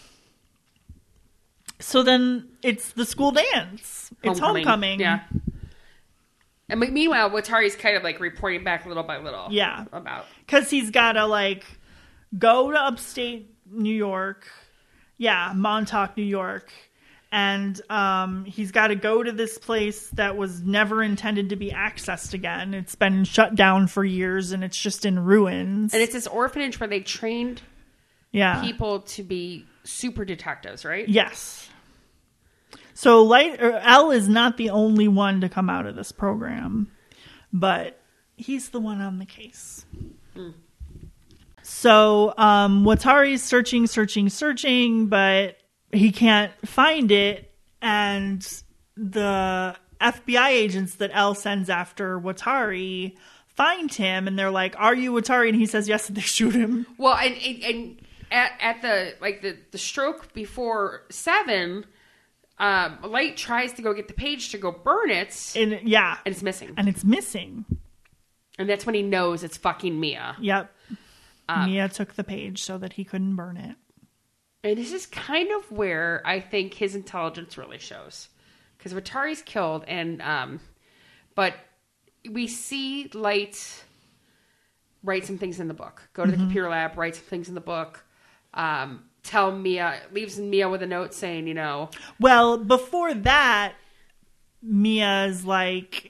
So then it's the school dance. It's homecoming. Yeah. And meanwhile, Watari's kind of reporting back little by little. Yeah. About. Because he's got to go to upstate New York. Yeah. Montauk, New York. And he's got to go to this place that was never intended to be accessed again. It's been shut down for years and it's just in ruins. And it's this orphanage where they trained people to be super detectives, right? Yes. So L is not the only one to come out of this program, but he's the one on the case. Mm. So Watari's searching, but he can't find it. And the FBI agents that L sends after Watari find him, and they're like, "Are you Watari?" And he says yes, and they shoot him. Well, and at the stroke before 7. Light tries to go get the page to go burn it. And it's missing. And that's when he knows it's fucking Mia. Yep. Mia took the page so that he couldn't burn it. And this is kind of where I think his intelligence really shows. Because Watari's killed, but we see Light write some things in the book. Go to the computer lab, write some things in the book. Tell Mia, leaves Mia with a note saying, Well, before that, Mia's like,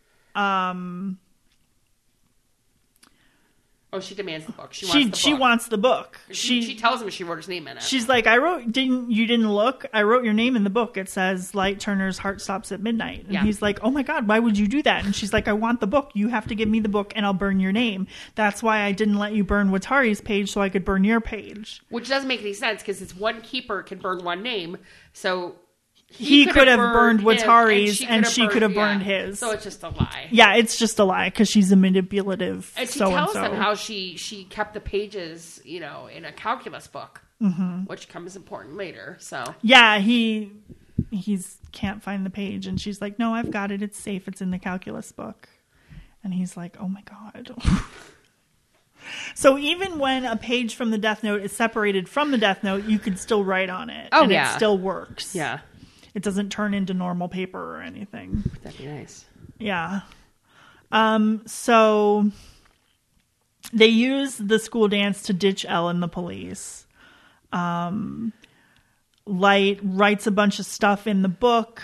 Oh, she demands the book. She wants the book. She tells him she wrote his name in it. She's like, you didn't look? I wrote your name in the book. It says Light Turner's Heart Stops at Midnight. And he's like, oh my God, why would you do that? And she's like, I want the book. You have to give me the book and I'll burn your name. That's why I didn't let you burn Watari's page so I could burn your page. Which doesn't make any sense because it's one keeper can burn one name. So he could have burned him, Watari's, and she could have burned his. So it's just a lie. Yeah, it's just a lie because she's a manipulative. And she tells them how she kept the pages, in a calculus book, which comes important later. So yeah, he's can't find the page, and she's like, "No, I've got it. It's safe. It's in the calculus book." And he's like, "Oh my god." So even when a page from the Death Note is separated from the Death Note, you could still write on it. Oh, and yeah. It still works. Yeah. It doesn't turn into normal paper or anything. That'd be nice. Yeah. So they use the school dance to ditch Elle and the police. Light writes a bunch of stuff in the book.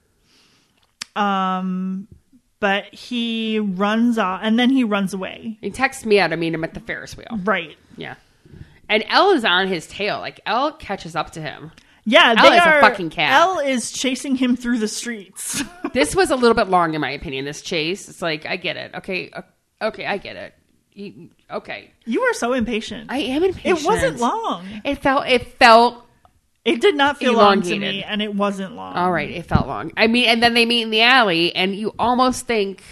But he runs off, and then he runs away. He texts me out to meet him at the Ferris wheel. Right. Yeah. And Elle is on his tail. Like, Elle catches up to him. Yeah, Elle is a fucking cat. Elle is chasing him through the streets. This was a little bit long, in my opinion, this chase. It's like, I get it. Okay, I get it. Okay. You are so impatient. I am impatient. It wasn't long. It felt... It did not feel elongated. long to me, and it wasn't long. All right, it felt long. I mean, and then they meet in the alley, and you almost think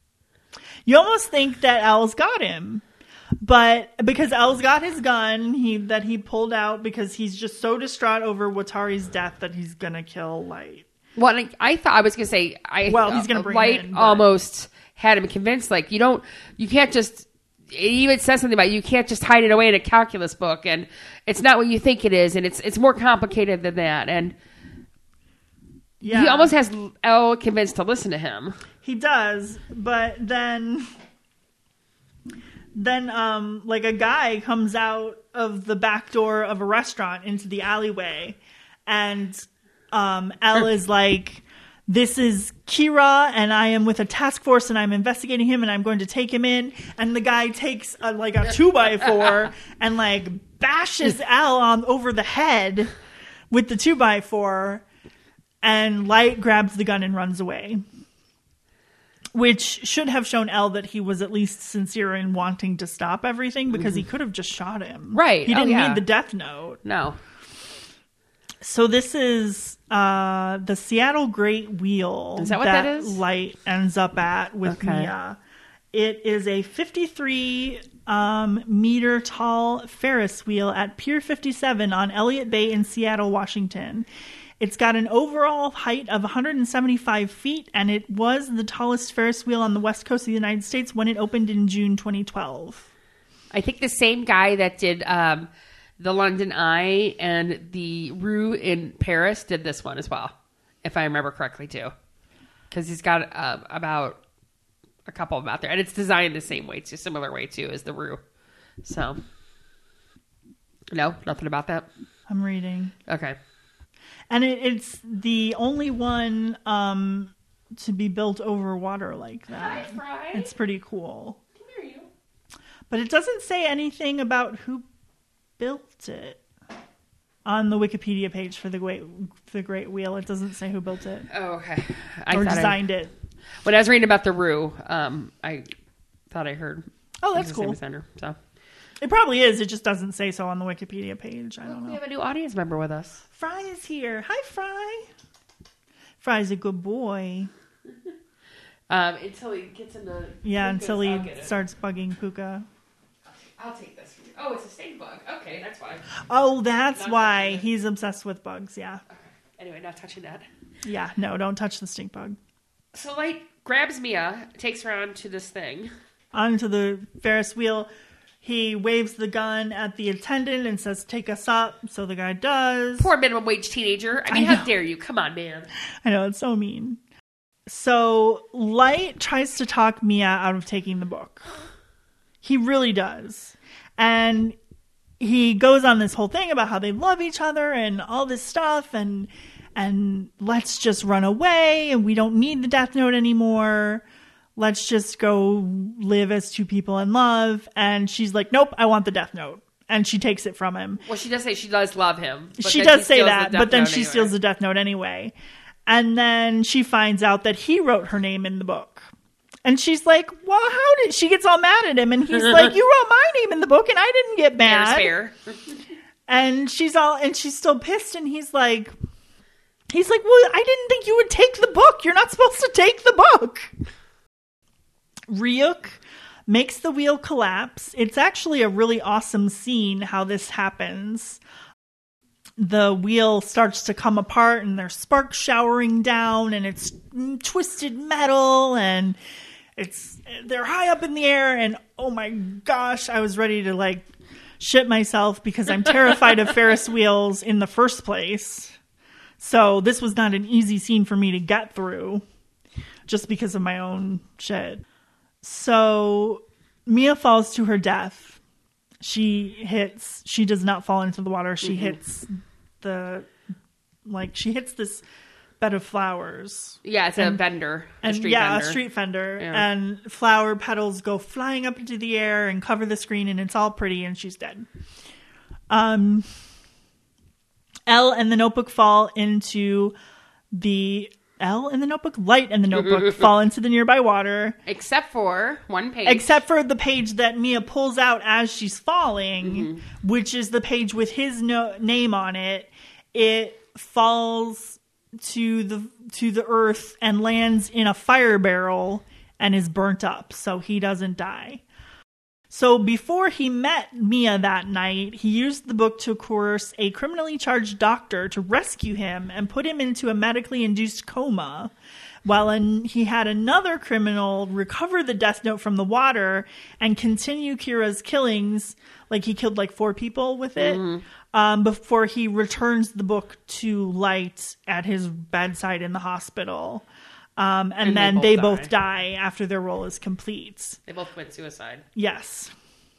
that Elle's got him. But because Elle's got his gun that he pulled out because he's just so distraught over Watari's death that he's going to kill Light. Well, I thought I was going to say... he's going to bring Light him in, but... almost had him convinced, like, you can't just... It even says something about you can't just hide it away in a calculus book, and it's not what you think it is, and it's more complicated than that. And yeah. He almost has Elle convinced to listen to him. He does, but then like a guy comes out of the back door of a restaurant into the alleyway, and Elle is like, "This is Kira, and I am with a task force, and I'm investigating him, and I'm going to take him in." And the guy takes a 2x4 and like bashes Elle over the head with the 2x4, and Light grabs the gun and runs away. Which should have shown Elle that he was at least sincere in wanting to stop everything, because he could have just shot him. Right. He didn't need the death note. No. So this is the Seattle Great Wheel. Is that what that is? Light ends up at with Mia. It is a 53 meter tall Ferris wheel at Pier 57 on Elliott Bay in Seattle, Washington. It's got an overall height of 175 feet, and it was the tallest Ferris wheel on the west coast of the United States when it opened in June 2012. I think the same guy that did the London Eye and the Rue in Paris did this one as well, if I remember correctly, too. Because he's got about a couple of them out there. And it's designed the same way, too, similar way, too, as the Rue. So, no, nothing about that? I'm reading. Okay. And it's the only one to be built over water like that. Hi, Fry. It's pretty cool. Come here, you. But it doesn't say anything about who built it on the Wikipedia page for the Great Wheel. It doesn't say who built it. Oh, okay. Or designed it. When I was reading about the Rue, I thought I heard. Oh, that's cool. Designer, so. It probably is. It just doesn't say so on the Wikipedia page. I don't know. We have a new audience member with us. Fry is here. Hi, Fry. Fry's a good boy. Until he gets into... Yeah, until he starts bugging Puka. I'll take this. Oh, it's a stink bug. Okay, that's why. Oh, that's why. He's obsessed with bugs, yeah. Okay. Anyway, not touching that. Yeah, no, don't touch the stink bug. So, Light grabs Mia, takes her onto this thing. Onto the Ferris wheel. He waves the gun at the attendant and says, "Take us up." So the guy does. Poor minimum wage teenager. I mean, how dare you? Come on, man. I know, it's so mean. So Light tries to talk Mia out of taking the book. He really does. And he goes on this whole thing about how they love each other and all this stuff, and let's just run away, and we don't need the Death Note anymore. Let's just go live as two people in love. And she's like, "Nope, I want the Death Note." And she takes it from him. Well, she does say she does love him. She does say that, but then she steals the Death Note anyway. And then she finds out that he wrote her name in the book. And she's like, "Well, how did..." She gets all mad at him, and he's like, "You wrote my name in the book, and I didn't get mad." Fair. And she's still pissed, and he's like, He's like, well, I didn't think you would take the book. You're not supposed to take the book. Ryuk makes the wheel collapse. It's actually a really awesome scene how this happens. The wheel starts to come apart and there's sparks showering down and it's twisted metal and they're high up in the air, and oh my gosh, I was ready to like shit myself because I'm terrified of Ferris wheels in the first place. So this was not an easy scene for me to get through just because of my own shit. So Mia falls to her death. She does not fall into the water. She hits she hits this bed of flowers. Yeah, it's a vendor. A street vendor. A street vendor. Yeah. And flower petals go flying up into the air and cover the screen, and it's all pretty, and she's dead. Elle and the Notebook fall into the... Elle and the Notebook? Light and the Notebook fall into the nearby water. Except for one page. Except for the page that Mia pulls out as she's falling, which is the page with his name on it. It falls to the earth and lands in a fire barrel and is burnt up, so he doesn't die. So before he met Mia that night, he used the book to coerce a criminally charged doctor to rescue him and put him into a medically induced coma, while he had another criminal recover the death note from the water and continue Kira's killings. Like, he killed like 4 people with it, before he returns the book to Light at his bedside in the hospital. And then they both die after their role is complete. They both commit suicide. Yes.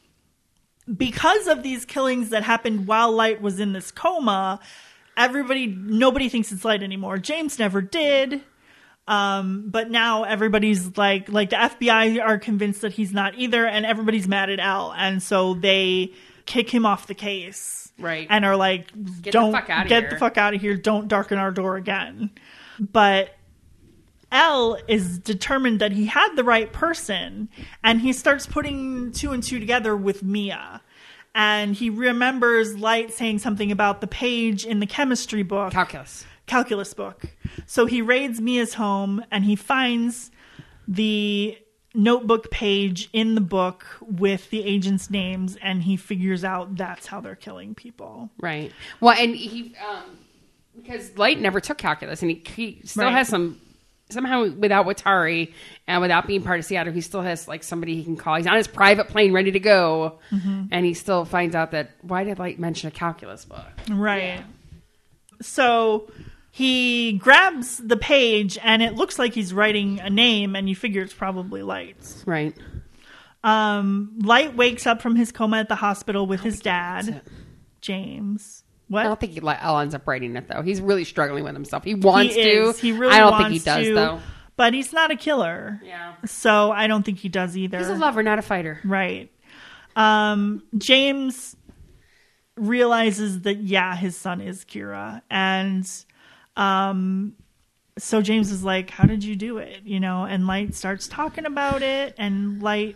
Because of these killings that happened while Light was in this coma, nobody thinks it's Light anymore. James never did. But now everybody's like the FBI are convinced that he's not either, and everybody's mad at Elle. And so they kick him off the case. Right. And are like, get the fuck out of here. Don't darken our door again. But Elle is determined that he had the right person, and he starts putting 2 and 2 together with Mia. And he remembers Light saying something about the page in the chemistry book. Calculus book. So he raids Mia's home, and he finds the notebook page in the book with the agents' names, and he figures out that's how they're killing people. Right. Well, and he, because Light never took calculus, and he still has somehow without Watari and without being part of Seattle, he still has like somebody he can call. He's on his private plane ready to go. And he still finds out that, why did Light mention a calculus book? Right. Yeah. So he grabs the page and it looks like he's writing a name, and you figure it's probably Light's. Right. Light wakes up from his coma at the hospital with his dad, James. What? I don't think Elle ends up writing it, though. He's really struggling with himself. He wants to. He really I don't wants think he does, to, though. But he's not a killer. Yeah. So I don't think he does either. He's a lover, not a fighter. Right. James realizes that, his son is Kira. And so James is like, how did you do it? And Light starts talking about it. And Light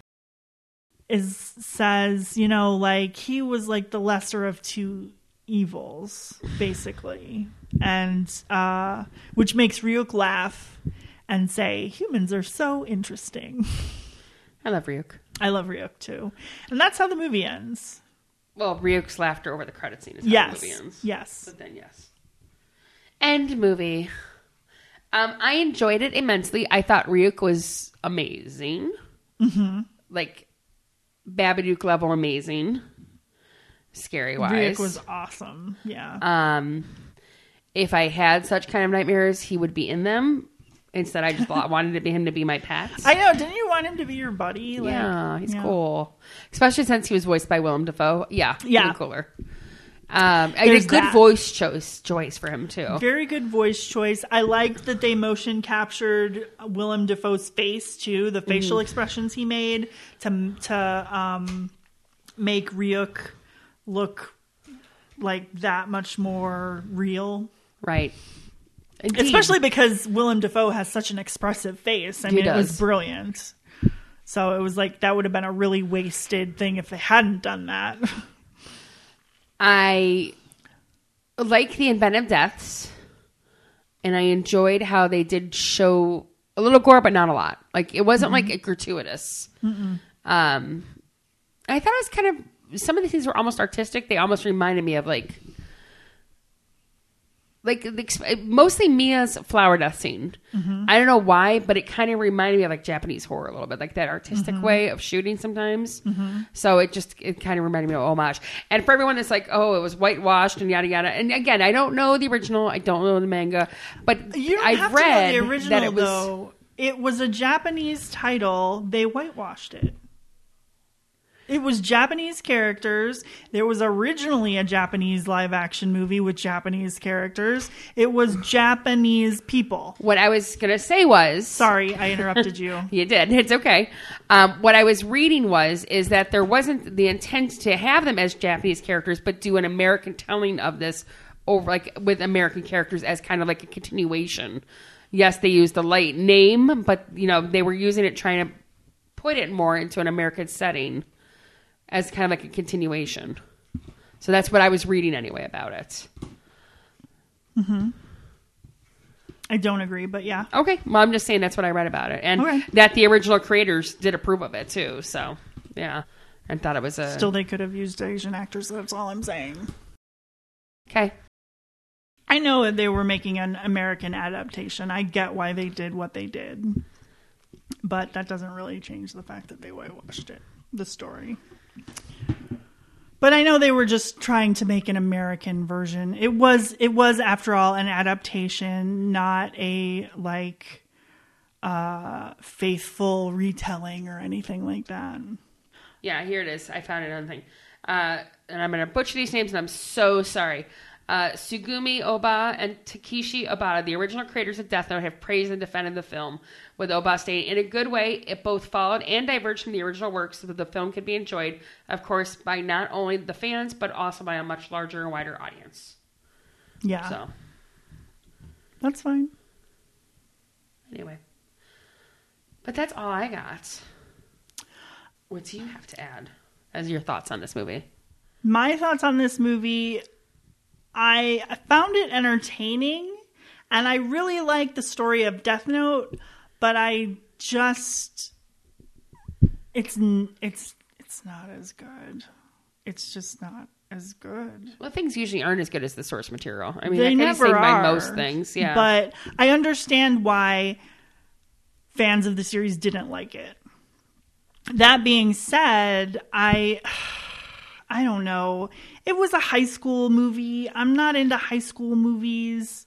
says, he was like the lesser of 2 evils, basically. And which makes Ryuk laugh and say, humans are so interesting. I love Ryuk. I love Ryuk too. And that's how the movie ends. Well, Ryuk's laughter over the credit scene is how the movie ends. Yes. But then, yes. End movie. I enjoyed it immensely. I thought Ryuk was amazing. Like, Babadook level amazing. Scary-wise. Ryuk was awesome. Yeah. If I had such kind of nightmares, he would be in them. Instead, I just wanted him to be my pet. I know. Didn't you want him to be your buddy? He's cool. Especially since he was voiced by Willem Dafoe. Yeah. Even cooler. A good voice choice for him, too. Very good voice choice. I liked that they motion captured Willem Dafoe's face, too. The facial expressions he made to make Ryuk look like that much more real. Right. Indeed. Especially because Willem Dafoe has such an expressive face. It was brilliant. So it was like, that would have been a really wasted thing if they hadn't done that. I like the inventive deaths. and I enjoyed how they did show a little gore, but not a lot. Like, it wasn't like gratuitous. I thought it was kind of, some of the things were almost artistic. They almost reminded me of like mostly Mia's flower death scene. I don't know why, but it kind of reminded me of like Japanese horror a little bit, like that artistic way of shooting sometimes. So it kind of reminded me of homage. And for everyone that's like, oh, it was whitewashed and yada yada. And again, I don't know the original, I don't know the manga, but I've read the original, that it was. Though. It was a Japanese title. They whitewashed it. It was Japanese characters. There was originally a Japanese live action movie with Japanese characters. It was Japanese people. What I was going to say was... Sorry, I interrupted you. You did. It's okay. What I was reading is that there wasn't the intent to have them as Japanese characters, but do an American telling of this over, like, with American characters as kind of like a continuation. Yes, they used the Light name, but, you know, they were using it trying to put it more into an American setting as kind of like a continuation. So that's what I was reading anyway about it. I don't agree, but yeah. Okay. Well, I'm just saying that's what I read about it. And that the original creators did approve of it too. So, yeah. And thought it was a... Still, they could have used Asian actors. That's all I'm saying. Okay. I know that they were making an American adaptation. I get why they did what they did. But that doesn't really change the fact that they whitewashed it. The story. But I know they were just trying to make an American version. It was after all an adaptation, not a faithful retelling or anything like that. Yeah, here it is. I found another thing. And I'm going to butcher these names, and I'm so sorry. Sugumi Oba and Takeshi Obata, the original creators of Death Note, have praised and defended the film, with Oba stating, in a good way, it both followed and diverged from the original work so that the film could be enjoyed, of course, by not only the fans, but also by a much larger and wider audience. Yeah. So. That's fine. Anyway. But that's all I got. What do you have to add as your thoughts on this movie? My thoughts on this movie... I found it entertaining, and I really like the story of Death Note, but I just it's not as good. It's just not as good. Well, things usually aren't as good as the source material. I mean, they never are. By most things, yeah. But I understand why fans of the series didn't like it. That being said, I don't know. It was a high school movie. I'm not into high school movies.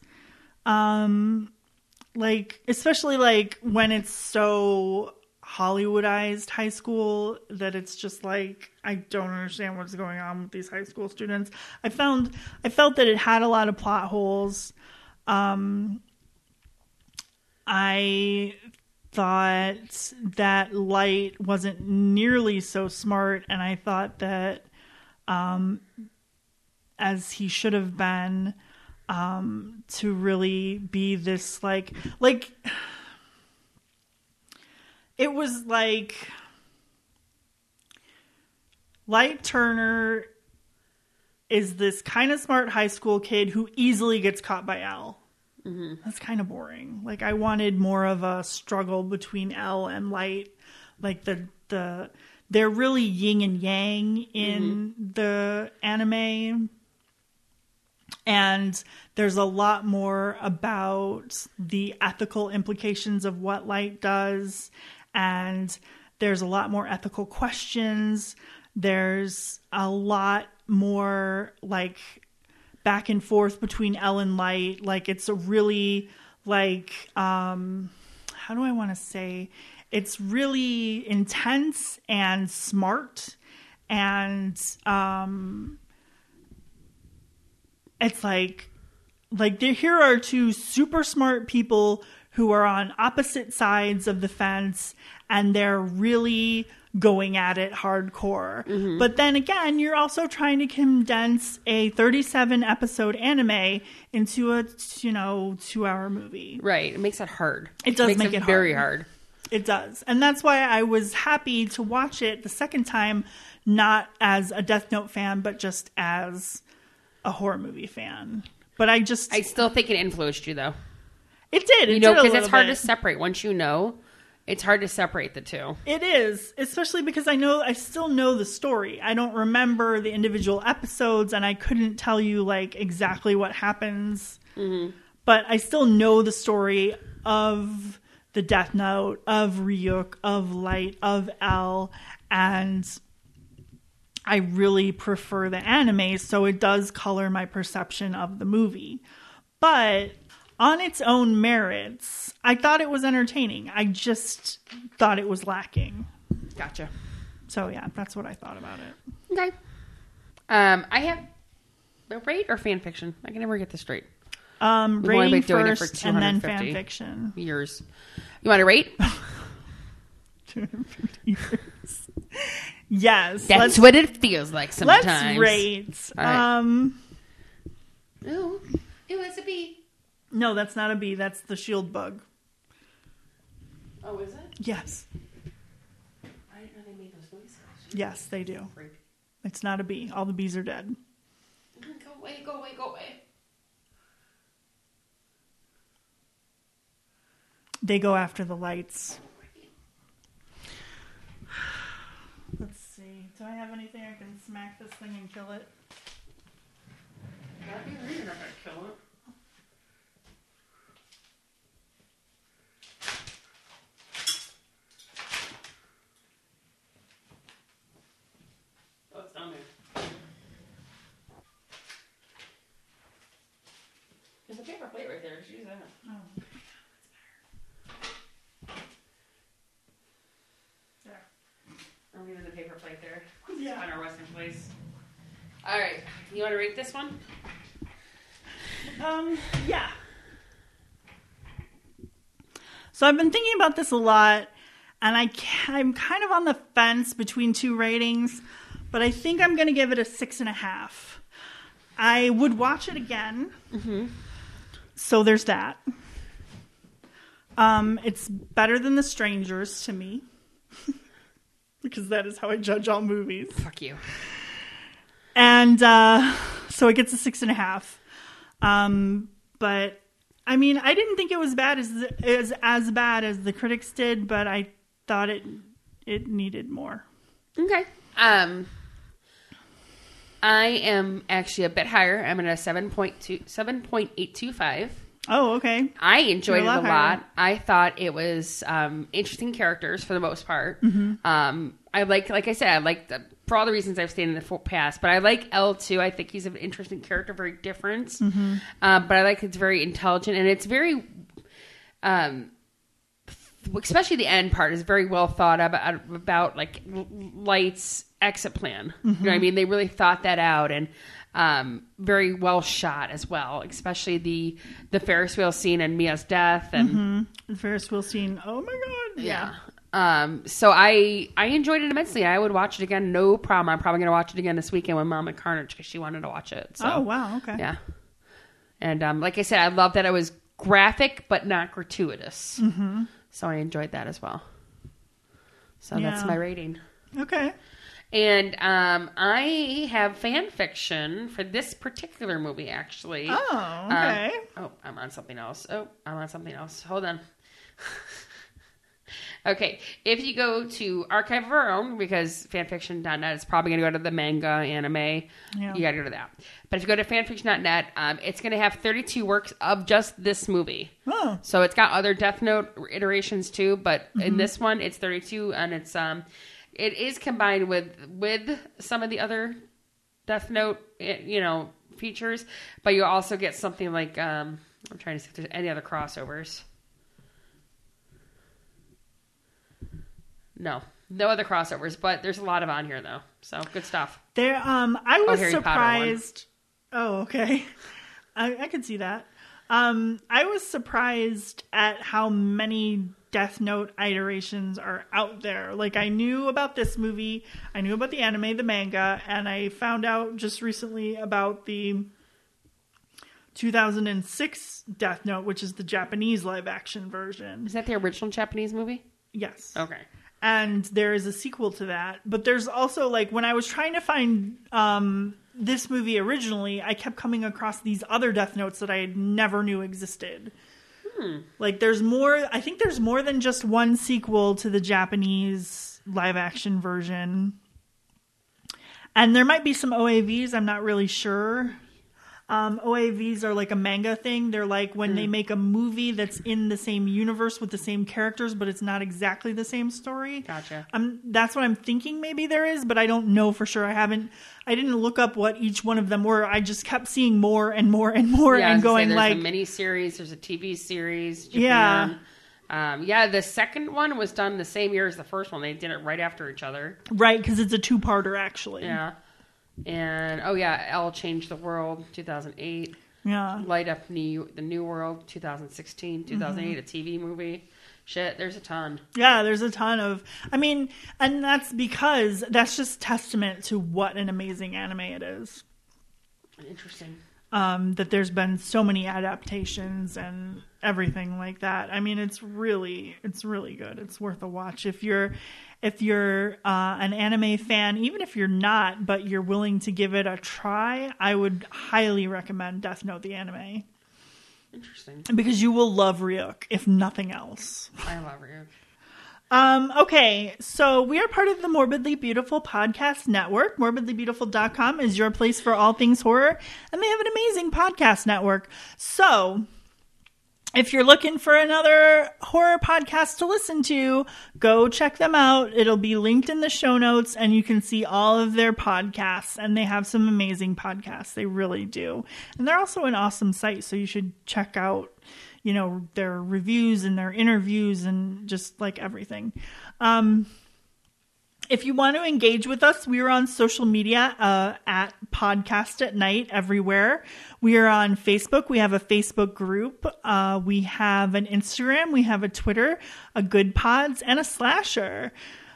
Especially when it's so Hollywoodized high school that it's just like, I don't understand what's going on with these high school students. I felt that it had a lot of plot holes. I thought that Light wasn't nearly so smart, and I thought that as he should have been, to really be this it was like Light Turner is this kind of smart high school kid who easily gets caught by L. Mm-hmm. That's kind of boring. I wanted more of a struggle between L and Light. They're really yin and yang in the anime. And there's a lot more about the ethical implications of what Light does. And there's a lot more ethical questions. There's a lot more back and forth between L and Light. It's a really how do I want to say? It's really intense and smart, and it's here are two super smart people who are on opposite sides of the fence, and they're really going at it hardcore. Mm-hmm. But then again, you're also trying to condense a 37 episode anime into a 2-hour movie. Right. It makes it hard. It does make it very hard. It does. And that's why I was happy to watch it the second time, not as a Death Note fan, but just as a horror movie fan. But I still think it influenced you, though. It did. You know, because it's hard to separate. Once you know, it's hard to separate the two. It is, especially because I still know the story. I don't remember the individual episodes, and I couldn't tell you like exactly what happens. Mm-hmm. But I still know the story of the Death Note, of Ryuk, of Light, of L, and I really prefer the anime, so it does color my perception of the movie. But on its own merits, I thought it was entertaining. I just thought it was lacking. Gotcha. So yeah, that's what I thought about it. Okay. I have a rate or fan fiction. I can never get this straight. Rating first and then fan fiction. Years. You want to rate? 250 years. Yes. That's what it feels like sometimes. Let's rate. Right. Ooh, it's a bee. No, that's not a bee. That's the shield bug. Oh, is it? Yes. I didn't know they made those noises. Yes, they do. It's not a bee. All the bees are dead. Go away, go away, go away. They go after the lights. Let's see. Do I have anything I can smack this thing and kill it? That'd be weird if I kill it. Oh, it's down there. There's a paper plate right there. Just use that. Oh. I'm leaving the paper plate there. Yeah. On our resting place. All right. You want to rate this one? Yeah. So I've been thinking about this a lot, and I'm kind of on the fence between two ratings, but I think I'm going to give it a 6.5. I would watch it again. Mm-hmm. So there's that. It's better than The Strangers to me. Because that is how I judge all movies. Fuck you. And so it gets a 6.5. But I mean, I didn't think it was bad as bad as the critics did, but I thought it needed more. Okay. I am actually a bit higher. I'm at a 7.825. Oh, okay. I enjoyed it a lot. I thought it was interesting characters for the most part. Mm-hmm. I like I said, I like for all the reasons I've stated in the past, but I like L too. I think he's an interesting character, very different. Mm-hmm. But I like it's very intelligent, and it's very, especially the end part is very well thought about like Light's exit plan. Mm-hmm. You know what I mean? They really thought that out, and very well shot as well, especially the Ferris wheel scene and Mia's death and the Ferris wheel scene. Oh my god! Yeah. So I enjoyed it immensely. I would watch it again, no problem. I'm probably going to watch it again this weekend with Mom at Carnage because she wanted to watch it. So, oh wow! Okay. Yeah. And like I said, I love that it was graphic but not gratuitous. Mm-hmm. So I enjoyed that as well. So that's my rating. Okay. And I have fan fiction for this particular movie, actually. Oh, okay. I'm on something else. Hold on. Okay, if you go to Archive of Our Own, because fanfiction.net is probably going to go to the manga, anime, you got to go to that. But if you go to fanfiction.net, it's going to have 32 works of just this movie. Oh. So it's got other Death Note iterations too, but in this one, it's 32, and it's it is combined with some of the other Death Note, features, but you also get something like, I'm trying to see if there's any other crossovers. No other crossovers, but there's a lot of on here though. So good stuff. There, I was Harry surprised. Oh, okay. I could see that. I was surprised at how many Death Note iterations are out there. Like, I knew about this movie, I knew about the anime, the manga, and I found out just recently about the 2006 Death Note, which is the Japanese live action version. Is that the original Japanese movie? Yes. Okay. And there is a sequel to that. But there's also, like, when I was trying to find this movie originally, I kept coming across these other Death Notes that I never knew existed. Like there's more. I think there's more than just one sequel to the Japanese live action version. And there might be some OAVs. I'm not really sure. OAVs are like a manga thing. They're like when they make a movie that's in the same universe with the same characters, but it's not exactly the same story. Gotcha. That's what I'm thinking maybe there is, but I don't know for sure. I didn't look up what each one of them were. I just kept seeing more and more and more and going there's like... There's a mini-series, there's a TV series. Japan. Yeah. The second one was done the same year as the first one. They did it right after each other. Right, because it's a two-parter actually. Yeah. And, Elle Changed the World, 2008. Yeah. Light Up the New World, 2016, 2008, a TV movie. Shit, there's a ton. Yeah, there's a ton of... I mean, and that's because that's just testament to what an amazing anime it is. Interesting. That there's been so many adaptations and everything like that. I mean, it's really good. It's worth a watch if you're an anime fan, even if you're not, but you're willing to give it a try. I would highly recommend Death Note the anime. Interesting. Because you will love Ryuk, if nothing else. I love Ryuk. Okay, so we are part of the Morbidly Beautiful podcast network. Morbidlybeautiful.com is your place for all things horror, and they have an amazing podcast network. So, if you're looking for another horror podcast to listen to, go check them out. It'll be linked in the show notes, and you can see all of their podcasts, and they have some amazing podcasts. They really do. And they're also an awesome site, so you should check out their reviews and their interviews and just like everything. If you want to engage with us, we are on social media at Podcast at Night everywhere. We are on Facebook. We have a Facebook group. We have an Instagram. We have a Twitter, a Good Pods, and a Slasher.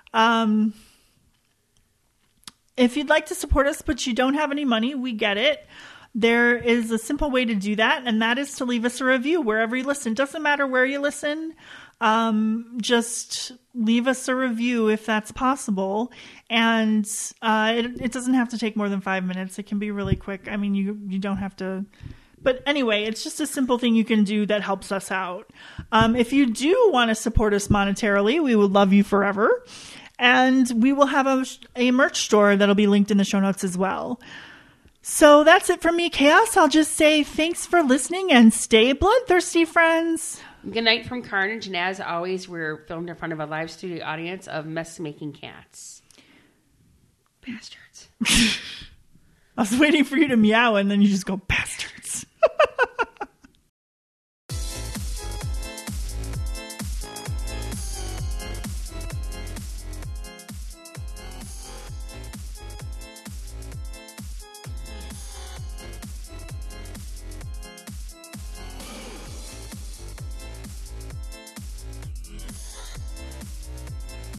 If you'd like to support us, but you don't have any money, we get it. There is a simple way to do that, and that is to leave us a review wherever you listen. Doesn't matter where you listen. Just leave us a review if that's possible. And it doesn't have to take more than 5 minutes. It can be really quick. I mean, you don't have to... But anyway, it's just a simple thing you can do that helps us out. If you do want to support us monetarily, we would love you forever. And we will have a merch store that'll be linked in the show notes as well. So that's it from me, Chaos. I'll just say thanks for listening and stay bloodthirsty, friends. Good night from Carnage. And as always, we're filmed in front of a live studio audience of mess-making cats. Bastards. I was waiting for you to meow and then you just go, bastards.